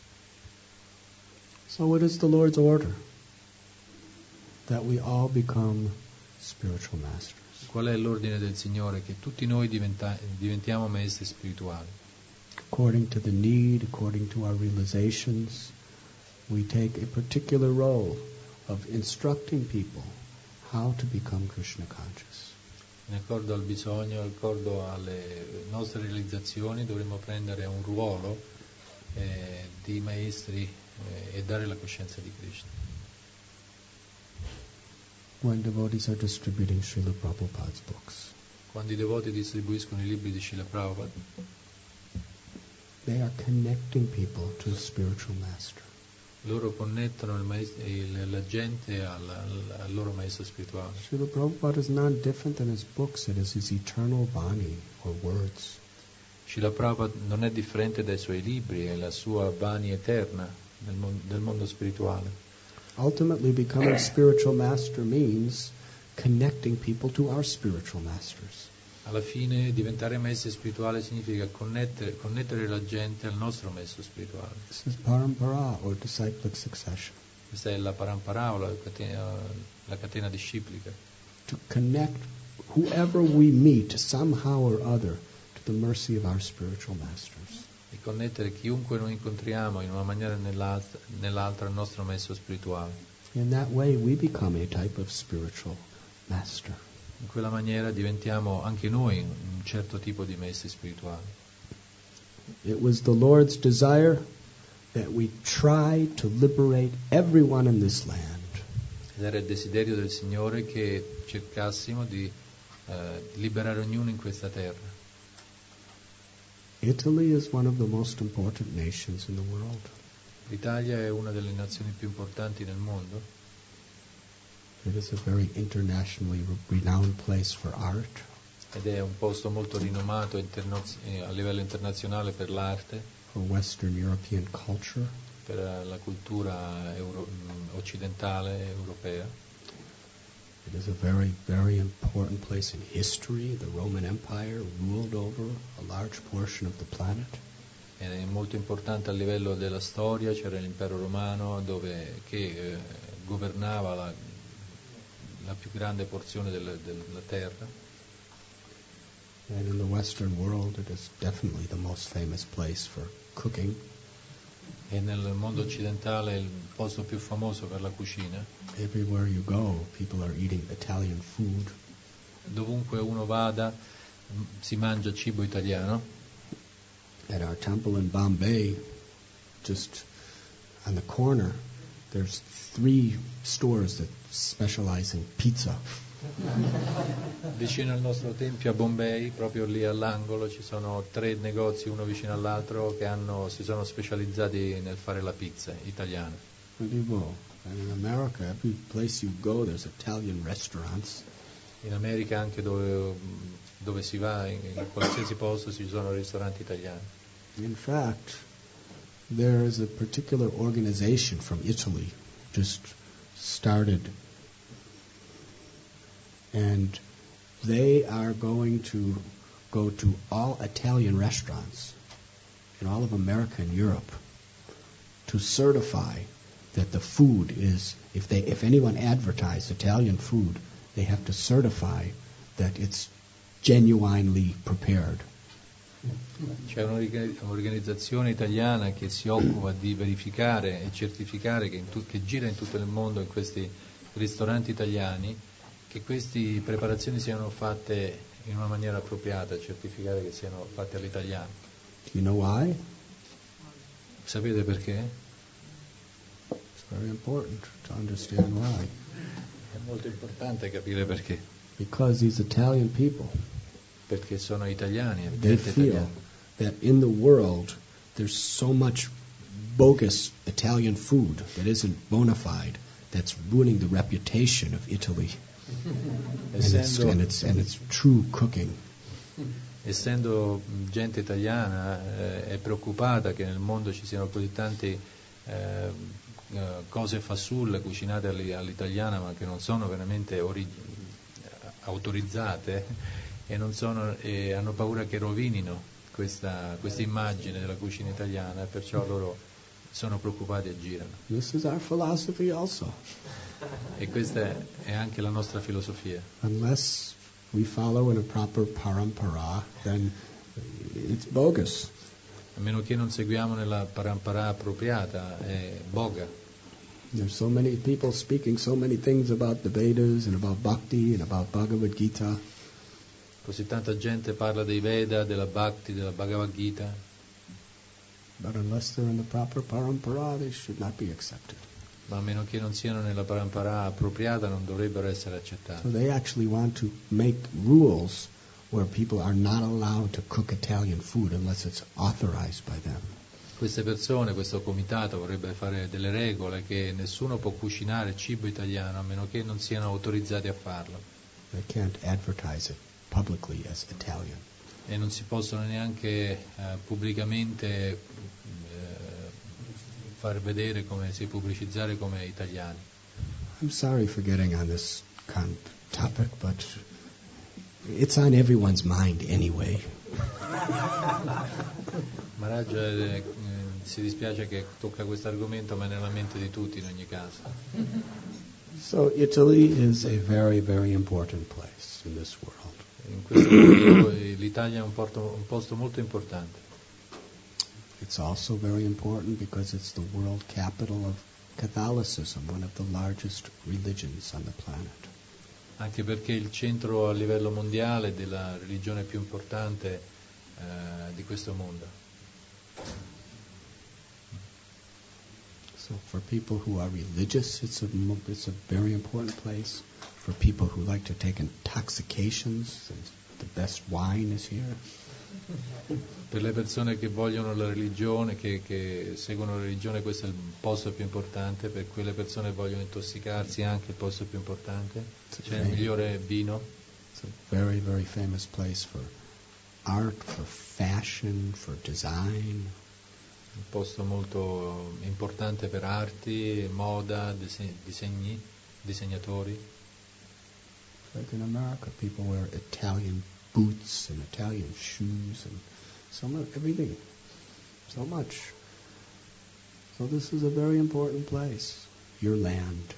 So what is the Lord's order? That we all become spiritual masters. Qual è l'ordine del Signore? Che tutti noi diventiamo maestri spirituali. According to the need, according to our realizations, we take a particular role of instructing people how to become Krishna conscious. In accordo al bisogno, in accordo alle nostre realizzazioni, dovremmo prendere un ruolo di maestri e dare la coscienza di Krishna. When devotees are distributing Srila Prabhupada's books, quando i devoti distribuiscono i libri di Srila Prabhupada, they are connecting people to a spiritual master. Loro connettono la gente al loro maestro spirituale. Srila Prabhupada is not different than his books, it is his eternal Vani, or words. Srila Prabhupada non è differente dai suoi libri, è la sua Vani eterna del mondo spirituale. Ultimately, becoming spiritual master means connecting people to our spiritual masters. Alla fine diventare maestri spirituali significa connettere la gente al nostro maestro spirituale. This is parampara, or disciplic succession. Questa è la parampara o la catena disciplica. To connect whoever we meet somehow or other to the mercy of our spiritual masters. Di connettere chiunque noi incontriamo in una maniera o nell'altra al nostro maestro spirituale. In that way we become a type of spiritual master. In quella maniera diventiamo anche noi un certo tipo di maestri spirituali. It was the Lord's desire that we try to liberate everyone in this land. Ed era il desiderio del Signore che cercassimo di liberare ognuno in questa terra. Italy is one of the most important nations in the world. L'Italia è una delle nazioni più importanti nel mondo. It is a very internationally renowned place for art. Ed è un posto molto rinomato a livello internazionale per l'arte, for Western European culture, per la cultura occidentale europea. It is a very, very important place in history. The Roman Empire ruled over a large portion of the planet. È molto importante a livello della storia, c'era l'impero romano che governava la più grande porzione della terra. And in the Western world it is definitely the most famous place for cooking. E nel mondo occidentale è il posto più famoso per la cucina. Everywhere you go, people are eating Italian food. Dovunque uno vada, si mangia cibo italiano. At our temple in Bombay, just on the corner, there's 3 stores that specialize in pizza. Vicino al nostro tempio a Bombay, proprio lì all'angolo, ci sono 3 negozi, uno vicino all'altro, che si sono specializzati nel fare la pizza italiana. And in America, every place you go, there's Italian restaurants. In America anche dove si va, in qualsiasi posto ci sono ristoranti italiani. In fact, there is a particular organization from Italy just started, and they are going to go to all Italian restaurants in all of America and Europe to certify that the food is, if anyone advertised Italian food, they have to certify that it's genuinely prepared. C'è un'organizzazione italiana che si occupa di verificare e certificare che gira in tutto il mondo in questi ristoranti italiani che queste preparazioni siano fatte in una maniera appropriata, certificare che siano fatte all'italiano. Do you know why? Sapete perché? It's very important to understand why. È molto importante capire perché. Because these Italian people, Perché sono italiani, they feel italiani. that in the world there's so much bogus Italian food that isn't bona fide that's ruining the reputation of Italy and its true cooking. Essendo gente italiana è preoccupata che nel mondo ci siano così tante cose fasulle cucinate all'italiana ma che non sono veramente autorizzate e hanno paura che rovinino questa immagine della cucina italiana e perciò loro sono preoccupati e girano. This is our philosophy also. E questa è anche la nostra filosofia. Unless we follow in a proper parampara, then it's bogus. A meno che non seguiamo nella parampara appropriata, è boga. There's so many people speaking so many things about the Vedas and about Bhakti and about Bhagavad Gita. Così tanta gente parla dei Veda, della Bhakti, della Bhagavad Gita. But unless they're in the proper parampara, they should not be accepted. Ma a meno che non siano nella parampara appropriata non dovrebbero essere accettati. So they actually want to make rules where people are not allowed to cook Italian food unless it's authorized by them. Queste persone, questo comitato vorrebbe fare delle regole che nessuno può cucinare cibo italiano a meno che non siano autorizzati a farlo. They can't advertise it publicly as Italian. E non si possono neanche pubblicamente far vedere pubblicizzare come italiani. I'm sorry for getting on this topic, but it's on everyone's mind anyway. Maharaj si dispiace che tocca questo argomento, ma è nella mente di tutti in ogni caso. So Italy is a very, very important place in this world. In questo mondo l'Italia è un posto molto importante. It's also very important because it's the world capital of Catholicism, one of the largest religions on the planet. Anche perché è il centro a livello mondiale della religione più importante di questo mondo. So for people who are religious, it's a very important place. For people who like to take intoxications, the best wine is here. Per le persone che vogliono la religione, che seguono la religione, questo è il posto più importante. Per quelle persone che vogliono intossicarsi, anche il posto più importante. C'è il migliore vino. It's a very, very famous place for art, for fashion, for design. Un posto molto importante per arti, moda, disegnatori. Like in America, people wear Italian boots and Italian shoes and everything. So much. So this is a very important place. Your land.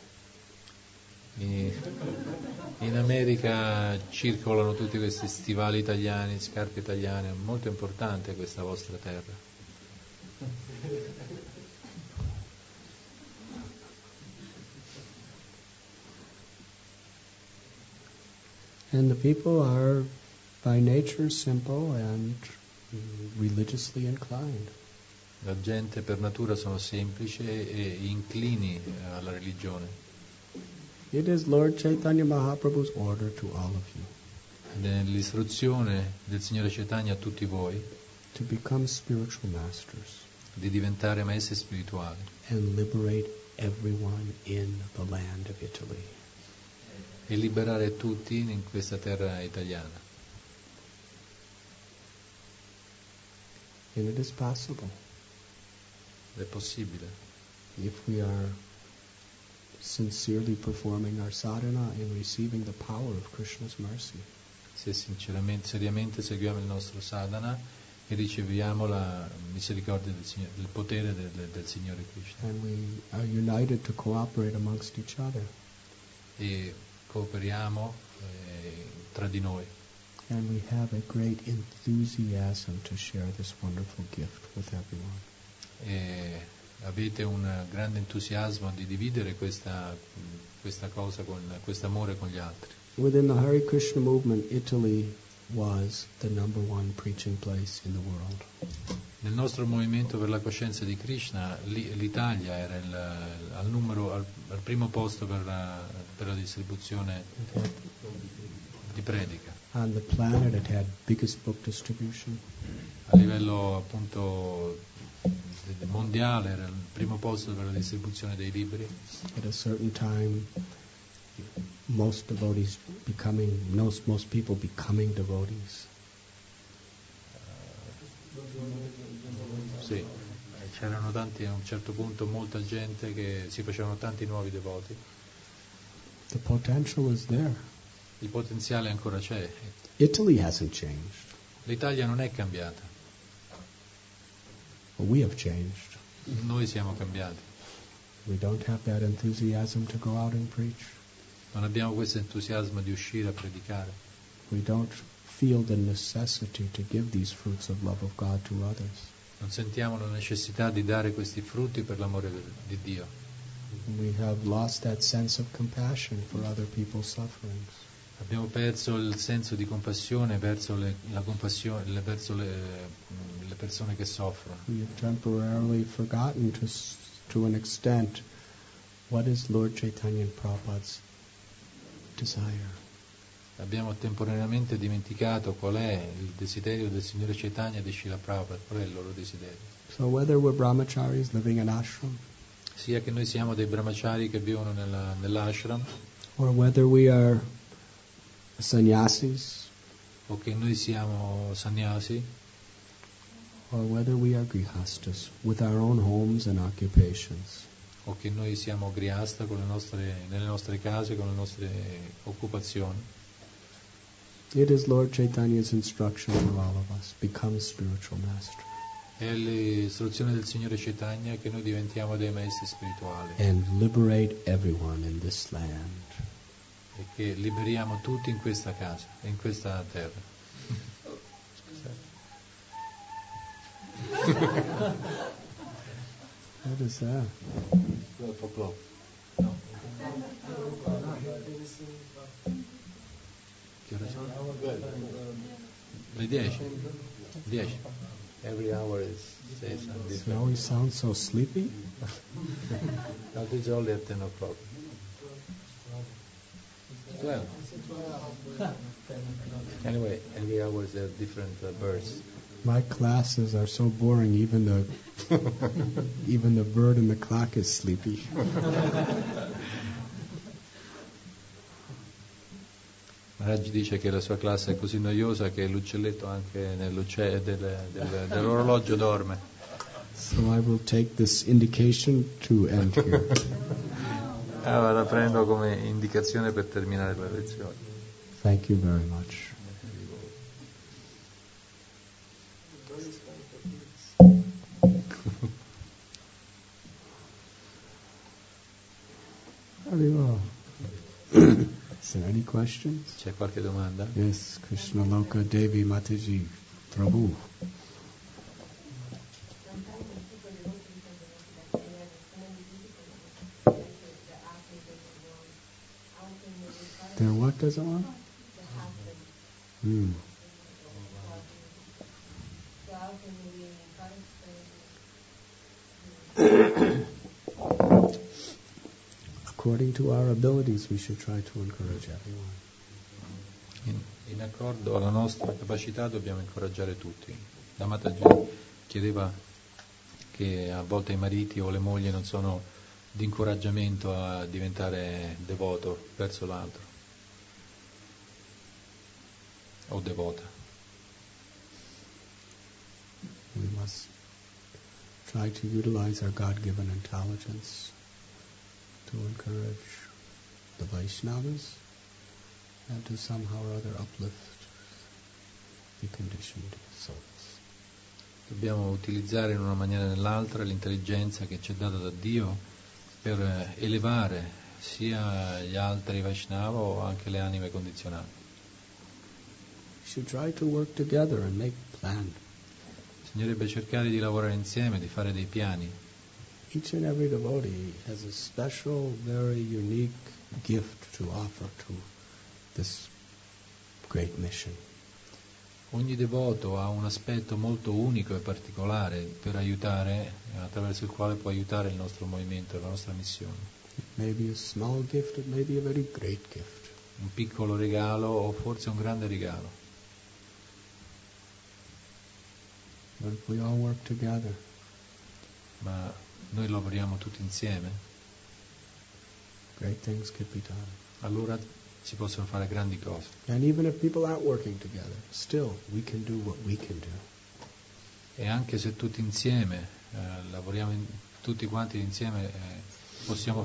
In America circolano tutti questi stivali italiani, scarpe italiane. È molto importante questa vostra terra. And the people are by nature simple and religiously inclined. La gente per natura sono semplici e inclini alla religione. It is Lord Chaitanya Mahaprabhu's order to all of you. Ed è l'istruzione del Signore Chaitanya a tutti voi to become spiritual masters di diventare maestri spirituali and liberate everyone in the land of Italy. E liberare tutti in questa terra italiana. And it is possible. è possibile. If we are sincerely performing our sadhana and receiving the power of Krishna's mercy. Se seriamente seguiamo il nostro sadhana e riceviamo la misericordia del potere del Signore Krishna. And we are united to cooperate amongst each other. E cooperiamo tra di noi. And we have a great enthusiasm to share this wonderful gift with everyone. E avete un grande entusiasmo di dividere questa cosa, questo amore con gli altri. Within the Hare Krishna movement, Italy was the number one preaching place in the world. Nel nostro movimento per la coscienza di Krishna, l'Italia era al primo posto per la distribuzione di predica. On the planet, it had biggest book distribution. A livello appunto mondiale era il primo posto per la distribuzione dei libri. At a certain time, most people becoming devotees. Sì, c'erano tanti, a un certo punto molta gente che si facevano tanti nuovi devoti. The potential is there. Il potenziale ancora c'è. Italy hasn't changed, L'Italia non è cambiata, but we have changed. noi siamo cambiati. We don't have that enthusiasm to go out and preach. Non abbiamo questo entusiasmo di uscire a predicare. We don't feel the necessity to give these fruits of love of God to others. Non sentiamo la necessità di dare questi frutti per l'amore di Dio. We have lost that sense of compassion for other people's sufferings. Abbiamo perso il senso di compassione verso la compassione verso le persone che soffrono. We have temporarily forgotten to an extent what is Lord Chaitanya Prabhupada's desire. Abbiamo temporaneamente dimenticato qual è il desiderio del Signore Chaitanya e di Srila Prabhupada, qual è il loro desiderio. So whether we're brahmacharis living in ashram, Sia che noi siamo dei brahmachari che vivono nell'ashram, or whether we are sannyasis, o che noi siamo sannyasi, or whether we are grihastas with our own homes and occupations, o che noi siamo grihasta nelle nostre case, con le nostre occupazioni. it is Lord Chaitanya's instruction for all of us: become spiritual master È l'istruzione del Signore Chaitanya che noi diventiamo dei maestri spirituali and liberate everyone in this land. e che liberiamo tutti in questa casa, in questa terra. What is that? 12 o'clock. Che ora sono? Le 10. 10. Every hour says something So now we different. sound so sleepy. Now it's only at 10 o'clock. 12. Anyway, every hour is a different burst. My classes are so boring. Even the bird in the clock is sleepy. Maharaj dice che la sua classe è così noiosa che l'uccelletto anche dell'orologio dorme. So I will take this indication to end here. La prendo come indicazione per terminare la lezione. Thank you very much. Very well. Is there any questions? C'è qualche domanda? Yes, Krishna Loka Devi Mataji, Prabhu. There what doesn't want? According to our abilities, we should try to encourage everyone. In accordo alla nostra capacità dobbiamo incoraggiare tutti. La Mataji chiedeva che a volte i mariti o le mogli non sono di incoraggiamento a diventare devoto verso l'altro o devota. We must try to utilize our God-given intelligence to encourage the Vaishnavas and to somehow or other uplift the conditioned souls. Dobbiamo utilizzare in una maniera o nell'altra l'intelligenza che ci è data da Dio per elevare sia gli altri Vaishnava o anche le anime condizionate. We should try to work together and make plan. Bisognerebbe cercare di lavorare insieme, di fare dei piani. Each and every devotee has a special, very unique gift to offer to this great mission. Ogni devoto ha un aspetto molto unico e particolare per aiutare, attraverso il quale può aiutare il nostro movimento, la nostra missione. It may be a small gift, it may be a very great gift. Un piccolo regalo o forse un grande regalo. But if we all work together, Ma noi lavoriamo tutti insieme, great things could be done. allora si possono fare grandi cose. And even if people aren't working together, still we can do what we can do. E anche se tutti insieme lavoriamo tutti quanti insieme possiamo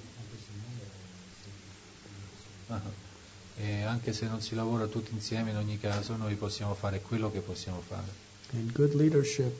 e anche se non si lavora tutti insieme, in ogni caso noi possiamo fare quello che possiamo fare. And good leadership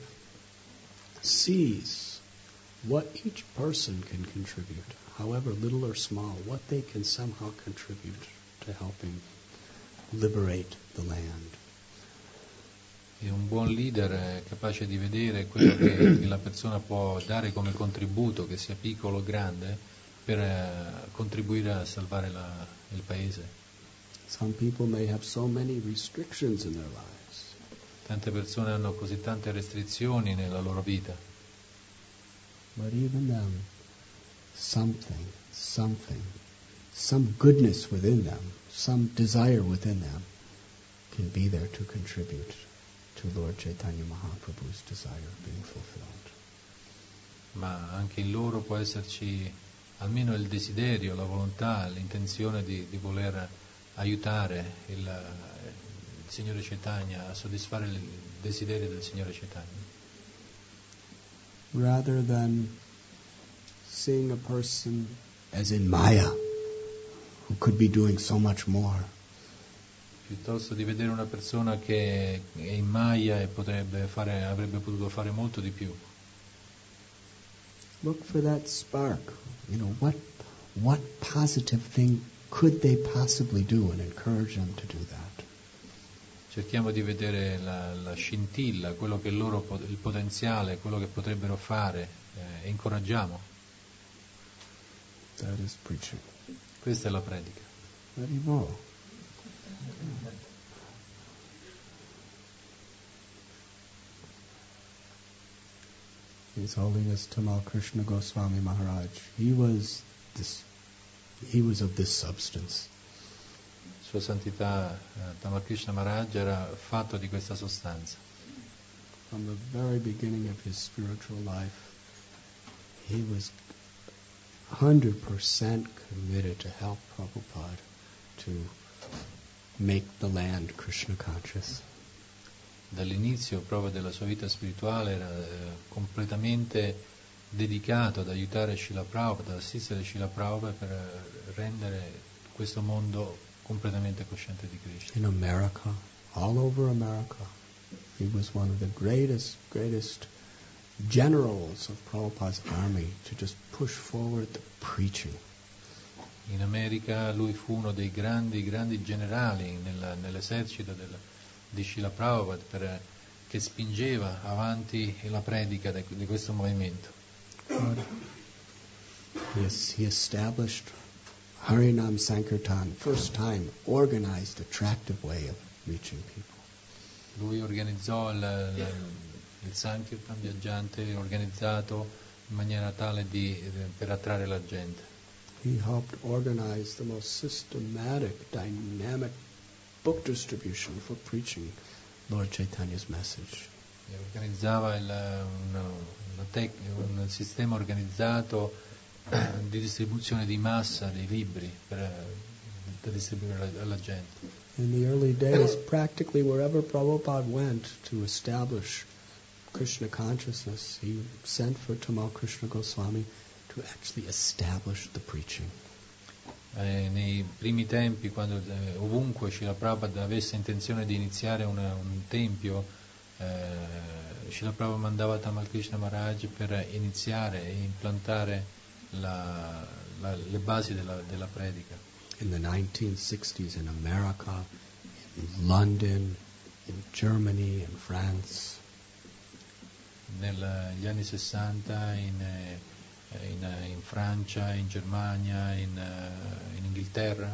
sees what each person can contribute, however little or small, what they can somehow contribute to helping liberate the land. E un buon leader è capace di vedere quello che la persona può dare come contributo, che sia piccolo o grande, per contribuire a salvare il paese. Some people may have so many restrictions in their lives. Tante persone hanno così tante restrizioni nella loro vita, But even them, something, some goodness within them, some desire within them can be there to contribute to Lord Chaitanya Mahaprabhu's desire of being fulfilled. ma anche in loro può esserci almeno il desiderio, la volontà, l'intenzione di voler aiutare il Signore Chaitanya a soddisfare il desiderio del Signore Chaitanya. Rather than seeing a person as in Maya, who could be doing so much more, Piuttosto di vedere una persona che è in Maya e avrebbe potuto fare molto di più. look for that spark. What positive thing could they possibly do, and encourage them to do that. Cerchiamo di vedere la scintilla, quello che il potenziale, quello che potrebbero fare e incoraggiamo. That is preaching. Questa è la predica. Haribol. His Holiness Tamal Krishna Goswami Maharaj, he was of this substance. Sua Santità Tamal Krishna Maharaj era fatto di questa sostanza. From the very beginning of his spiritual life, he was 100% committed to help Prabhupada to make the land Krishna conscious. Dall'inizio proprio della sua vita spirituale era completamente dedicato ad aiutare Srila Prabhupada, ad assistere Srila Prabhupada per rendere questo mondo completamente cosciente di Krishna. In America, all over America, he was one of the greatest generals of Prabhupada's army to just push forward the preaching. In America lui fu uno dei grandi generali nell'esercito di Srila Prabhupada che spingeva avanti la predica di questo movimento. He established Harinam Sankirtan, first time organized, attractive way of reaching people. Lui organizzò il Sankirtan viaggiante, organizzato in maniera tale per attrarre la gente. He helped organize the most systematic, dynamic book distribution for preaching Lord Chaitanya's message. Organizzava un sistema organizzato di distribuzione di massa dei libri per distribuire alla gente. In the early days, practically wherever Prabhupada went to establish Krishna consciousness, he sent for Tamal Krishna Goswami to actually establish the preaching. Nei primi tempi, quando ovunque Srila Prabhupada avesse intenzione di iniziare un tempio, Srila Prabhupada mandava Tamal Krishna Maharaj per iniziare e implantare le basi della predica. In the 1960s in America, in London, in Germany, in France. Negli anni 60 in Francia, in Germania, in Inghilterra.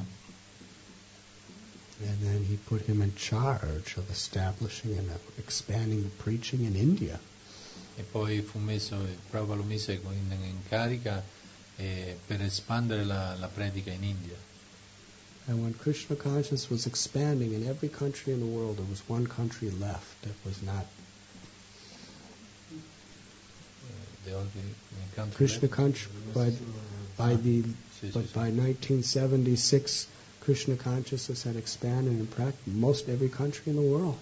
And then he put him in charge of establishing and expanding the preaching in India. E poi Prabhupada lo mise in carica per espandere la predica in India. And when Krishna consciousness was expanding in every country in the world, there was one country left that was not. Krishna consciousness, by 1976, Krishna consciousness had expanded in most every country in the world.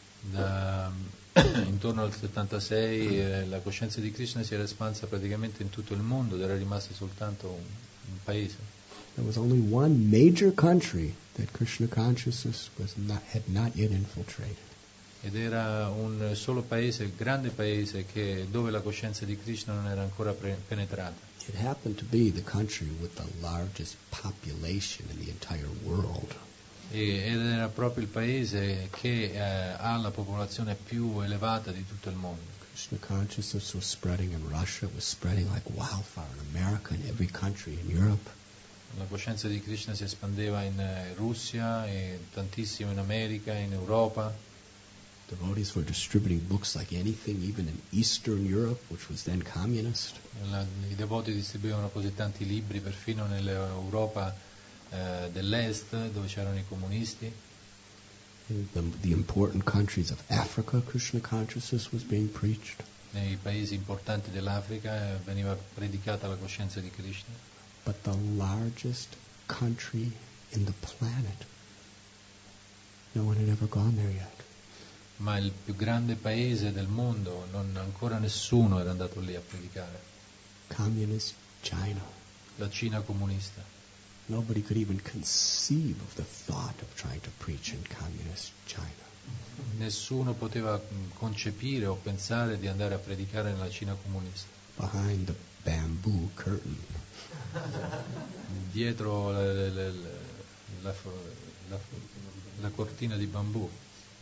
Intorno al 76 la coscienza di Krishna si era espansa praticamente in tutto il mondo ed era rimasto soltanto un paese. There was only one major country that Krishna consciousness had not yet infiltrated. Ed era un solo paese, grande paese, dove la coscienza di Krishna non era ancora penetrata. It happened to be the country with the largest population in the entire world. Ed era proprio il paese che ha la popolazione più elevata di tutto il mondo. Krishna consciousness was spreading in Russia, it was spreading like wildfire in America, in every country in Europe. La coscienza di Krishna si espandeva in Russia e tantissimo in America, in Europa. Devotees were distributing books like anything, even in Eastern Europe, which was then communist. I devoti distribuivano così tanti libri, perfino nell'Europa dell'Est, dove c'erano i comunisti. In the important countries of Africa, Krishna consciousness was being preached. Nei paesi importanti dell'Africa veniva predicata la coscienza di Krishna. But the largest country in the planet, no one had ever gone there yet. Ma il più grande paese del mondo, ancora nessuno era andato lì a predicare. Communist China. La Cina comunista. Nobody could even conceive of the thought of trying to preach in communist China. Nessuno poteva concepire o pensare di andare a predicare nella Cina comunista. Behind the bamboo curtain. Dietro la cortina di bambù.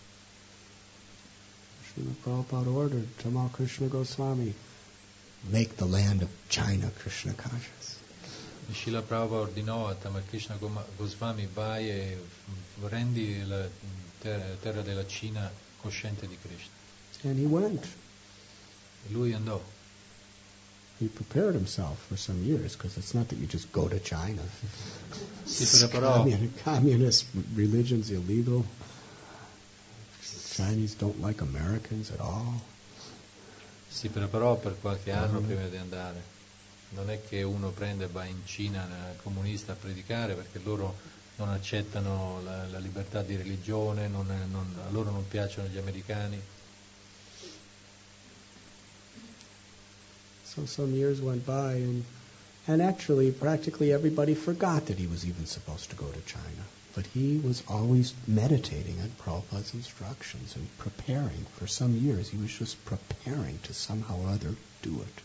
Srila Prabhupada ordered Tamal Krishna Goswami, make the land of China Krishna conscious. Srila Prabhupada ordinò a Tamal Krishna Goswami, vai e rendi la terra della Cina cosciente di Krishna. And he went. E lui andò. He prepared himself for some years, because it's not that you just go to China. Si preparò. Communist religion's illegal. Chinese don't like Americans at all. Si preparò per qualche anno prima di andare. Non è che uno prende e va in Cina comunista a predicare, perché loro non accettano la libertà di religione, a loro non piacciono gli americani. So some years went by, and actually practically everybody forgot that he was even supposed to go to China. But he was always meditating on Prabhupada's instructions and preparing. For some years he was just preparing to somehow or other do it.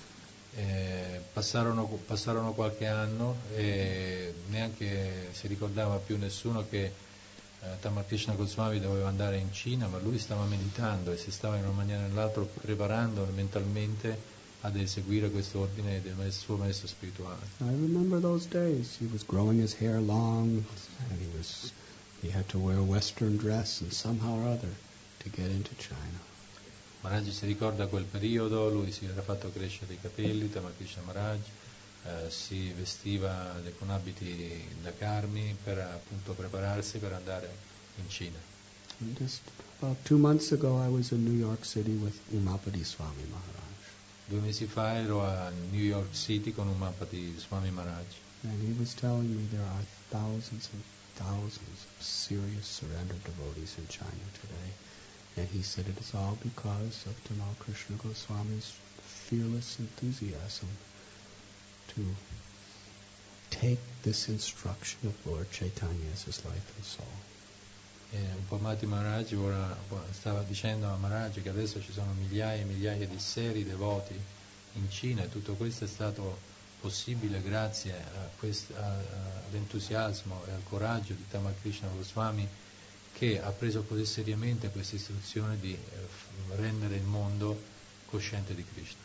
Passarono qualche anno e neanche si ricordava più nessuno che Tamal Krishna Goswami doveva andare in Cina, ma lui stava meditando e si stava in una maniera o nell'altra preparando mentalmente ad eseguire questo ordine del suo maestro spirituale. I remember those days. He was growing his hair long, and he had to wear a Western dress and somehow or other to get into China. Maharaj si ricorda quel periodo, lui si era fatto crescere i capelli, Tamal Krishna Maharaj si vestiva con abiti da carmi per appunto prepararsi per andare in Cina. And just about 2 months ago I was in New York City with Umapati Swami Maharaj. 2 mesi fa ero a New York City con Umapati Swami Maharaj. And he was telling me there are thousands and thousands of serious surrendered devotees in China today. And he said it is all because of Tamal Krishna Goswami's fearless enthusiasm to take this instruction of Lord Chaitanya as his life and soul. E un po' Mati Maharaj stava dicendo a Maharaj che adesso ci sono migliaia e migliaia di seri devoti in Cina e tutto questo è stato possibile grazie all'entusiasmo e al coraggio di Tamal Krishna Goswami, che ha preso così seriamente questa istruzione di rendere il mondo cosciente di Krishna.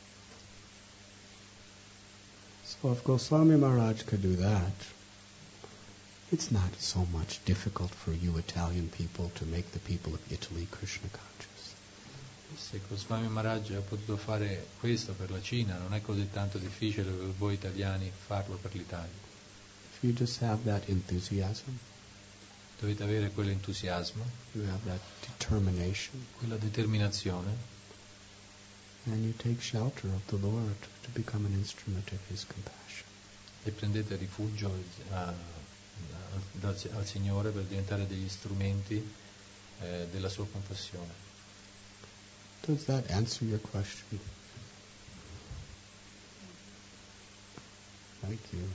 So if Goswami Maharaj could do that, it's not so much difficult for you Italian people to make the people of Italy Krishna conscious. Se Goswami Maharaj ha potuto fare questo per la Cina, non è così tanto difficile per voi italiani farlo per l'Italia. If you just have that enthusiasm, dovete avere quell'entusiasmo, you have that determination, quella determinazione, and you take shelter of the Lord to become an instrument of His compassion. E prendete rifugio al Signore per diventare degli strumenti della sua compassione. Does that answer your question? Thank you.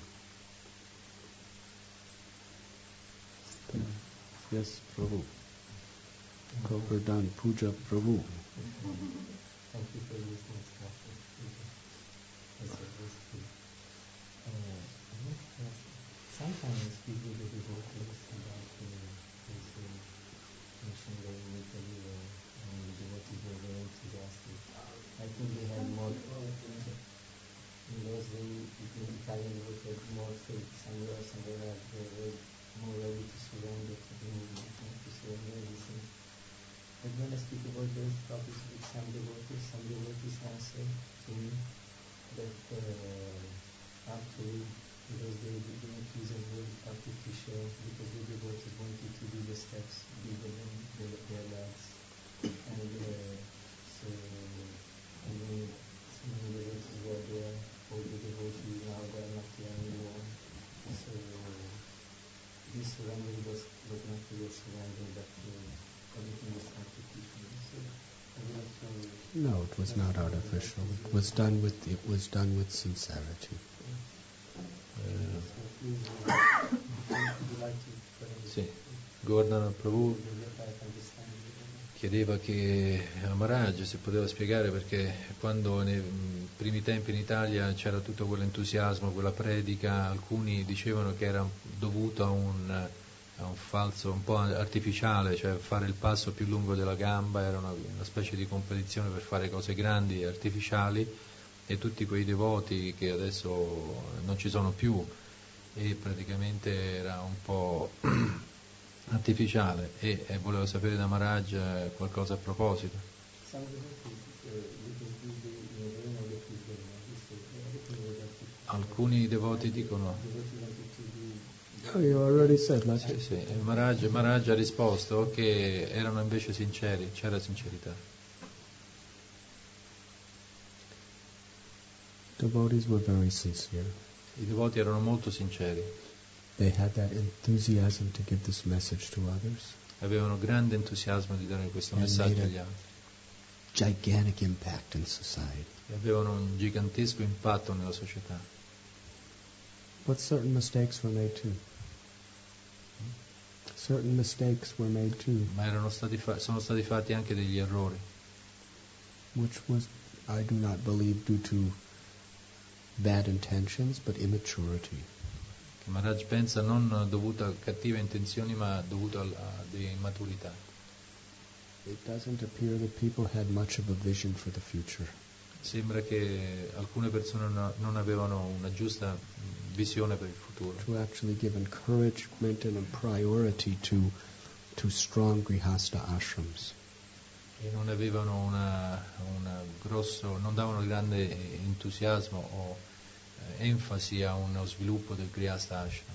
Yes, Prabhu. Govardhan Puja Prabhu. Thank you for listening to us. Sometimes people get devotees about this mission going in Italy and the devotees were very enthusiastic. I think they had more, in those days, the Italian devotees had more faith somewhere that they were more ready to surrender to the movement, to surrender everything. But when I speak about those topics with some devotees answer to me that actually in those days the enthusiasm was artificial because the devotees wanted to do the steps bigger than their lives. And so many devotees were there, all the devotees now they are not there anymore. So this surrender was not real surrender, but everything was artificial. No, it was not artificial. It was done with sincerity. Sì, Govardhan Prabhu chiedeva che a Maharaj si poteva spiegare perché quando nei primi tempi in Italia c'era tutto quell'entusiasmo, quella predica, alcuni dicevano che era dovuto a un falso, un po' artificiale, cioè fare il passo più lungo della gamba, era una specie di competizione per fare cose grandi e artificiali, e tutti quei devoti che adesso non ci sono più, e praticamente era un po' artificiale, e volevo sapere da Maharaj qualcosa a proposito. Alcuni devoti dicono You already said, sì. Maharaj ha risposto che erano invece sinceri, c'era sincerità. Devotees were very sincere. I devoti erano molto sinceri. They had that enthusiasm to give this message to others. Avevano grande entusiasmo di dare questo messaggio agli altri. Gigantic impact in society. E avevano un gigantesco impatto nella società. But certain mistakes were made too. Certain mistakes were made too. Ma sono stati fatti anche degli errori. Which was, I do not believe, due to bad intentions, but immaturity. Che Maharaj pensa non dovuto a cattive intenzioni, ma dovuto a immaturità. It doesn't appear that people had much of a vision for the future. Sembra che alcune persone non avevano una giusta visione per il futuro. To actually give encouragement and a priority to strong grihasta ashrams. E non avevano non davano grande entusiasmo o enfasi a uno sviluppo del grihasta ashram.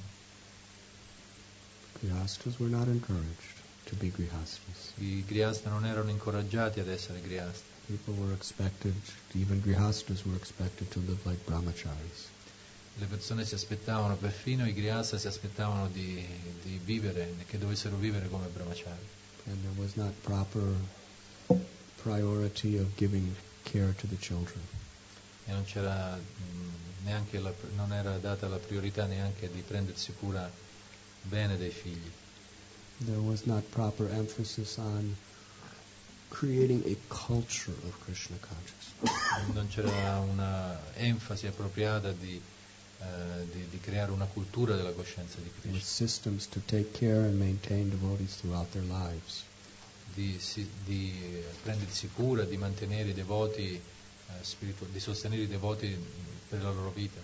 Grihastas were not encouraged to be grihastas. I grihasta non erano incoraggiati ad essere grihasta. People were expected, even grihastas were expected to live like brahmacharis. Le persone si aspettavano, perfino i grihasta si aspettavano di vivere, che dovessero vivere come brahmachari. and there was not proper priority of giving care to the children. E non c'era neanche non era data la priorità neanche di prendersi cura bene dei figli. There was not proper emphasis on creating a culture of Krishna consciousness. Non c'era una enfasi appropriata di creare una cultura della coscienza di With Krishna, systems to take care and maintain devotees throughout their lives. di prendersi cura, di mantenere i devoti di sostenere i devoti per la loro vita.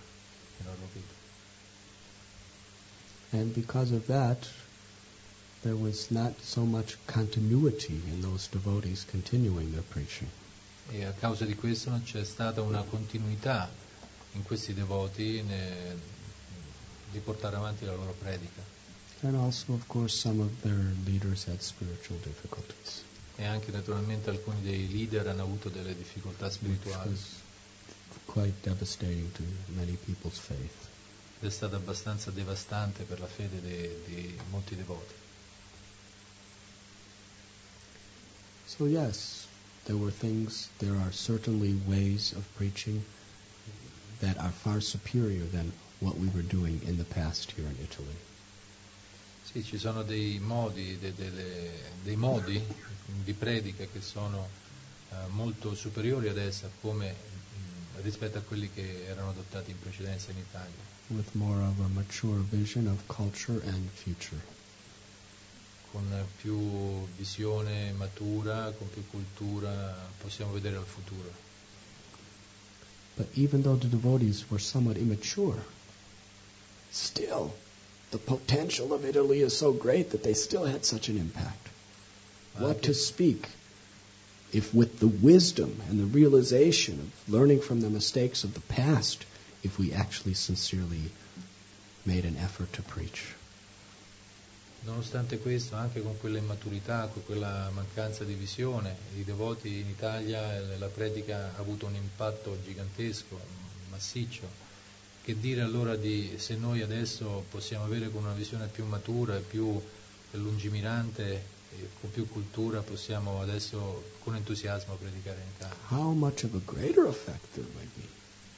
And because of that, there was not so much continuity in those devotees continuing their preaching. E a causa di questo non c'è stata una continuità in questi devoti di portare avanti la loro predica. And also, of course, some of their leaders had spiritual difficulties. E anche naturalmente alcuni dei leader hanno avuto delle difficoltà Which spirituali. was quite devastating to many people's faith. Ed è stato abbastanza devastante per la fede di molti devoti. So yes, there are certainly ways of preaching that are far superior than what we were doing in the past here in Italy. Sì, ci sono dei modi, dei modi di predica che sono molto superiori adesso rispetto a quelli che erano adottati in precedenza in Italia. With more of a mature vision of culture and future. Con più visione matura, con più cultura, possiamo vedere al futuro. But even though the devotees were somewhat immature, still the potential of Italy is so great that they still had such an impact. What to speak if with the wisdom and the realization of learning from the mistakes of the past, if we actually sincerely made an effort to preach. Nonostante questo, anche con quella immaturità, con quella mancanza di visione, i devoti in Italia, la predica ha avuto un impatto gigantesco, massiccio. Che dire allora se noi adesso possiamo avere con una visione più matura e più lungimirante e con più cultura possiamo adesso con entusiasmo predicare in Italia. How much of a greater effect there might be.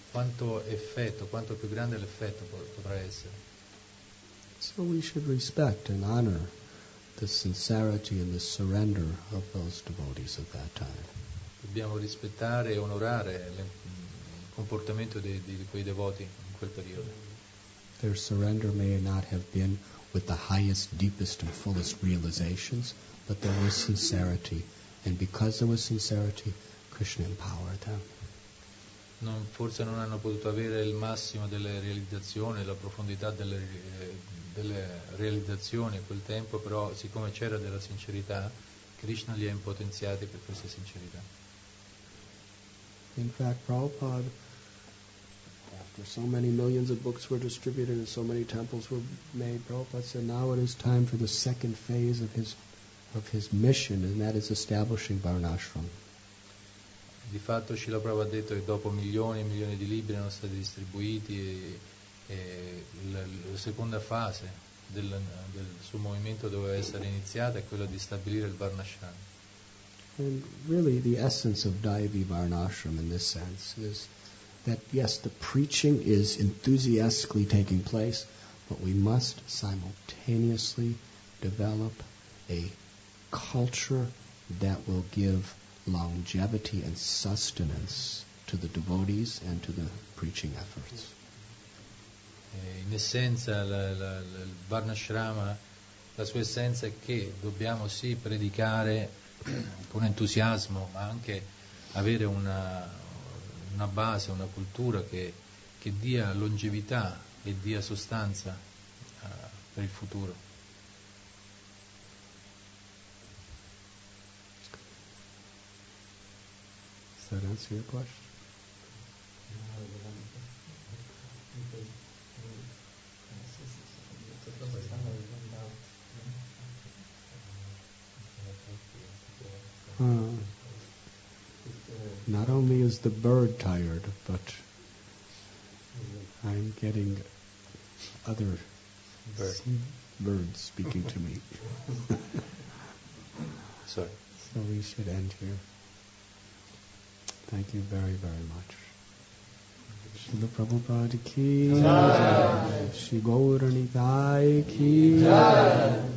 Quanto più grande l'effetto potrà essere. So we should respect and honor the sincerity and the surrender of those devotees of that time. Dobbiamo rispettare e onorare il comportamento di quei devoti in quel periodo. Their surrender may not have been with the highest, deepest, and fullest realizations, but there was sincerity. And because there was sincerity, Krishna empowered them. Forse non hanno potuto avere il massimo delle realizzazioni, la profondità delle realizzazioni a quel tempo, però siccome c'era della sincerità, Krishna li ha impotenziati per questa sincerità. In fact, Prabhupada, after so many millions of books were distributed and so many temples were made, Prabhupada said now it is time for the second phase of his mission, and that is establishing Varnashram. Di fatto Srila Prabhupada ha detto che dopo milioni e milioni di libri erano stati distribuiti e la seconda fase del suo movimento doveva essere iniziata, è quella di stabilire il Varnashram. And really the essence of Daivi Varnashram in this sense is that yes, the preaching is enthusiastically taking place, but we must simultaneously develop a culture that will give longevity and sustenance to the devotees and to the preaching efforts. In essenza il Varnashrama, la sua essenza è che dobbiamo sì predicare con entusiasmo, ma anche avere una base, una cultura che dia longevità e dia sostanza per il futuro. Does that answer your question? Not only is the bird tired, but I'm getting other birds speaking to me. Sorry. So we should end here. Thank you very, very much. Srila Prabhupada ki jai. Shri Gaura Nitai ki jai.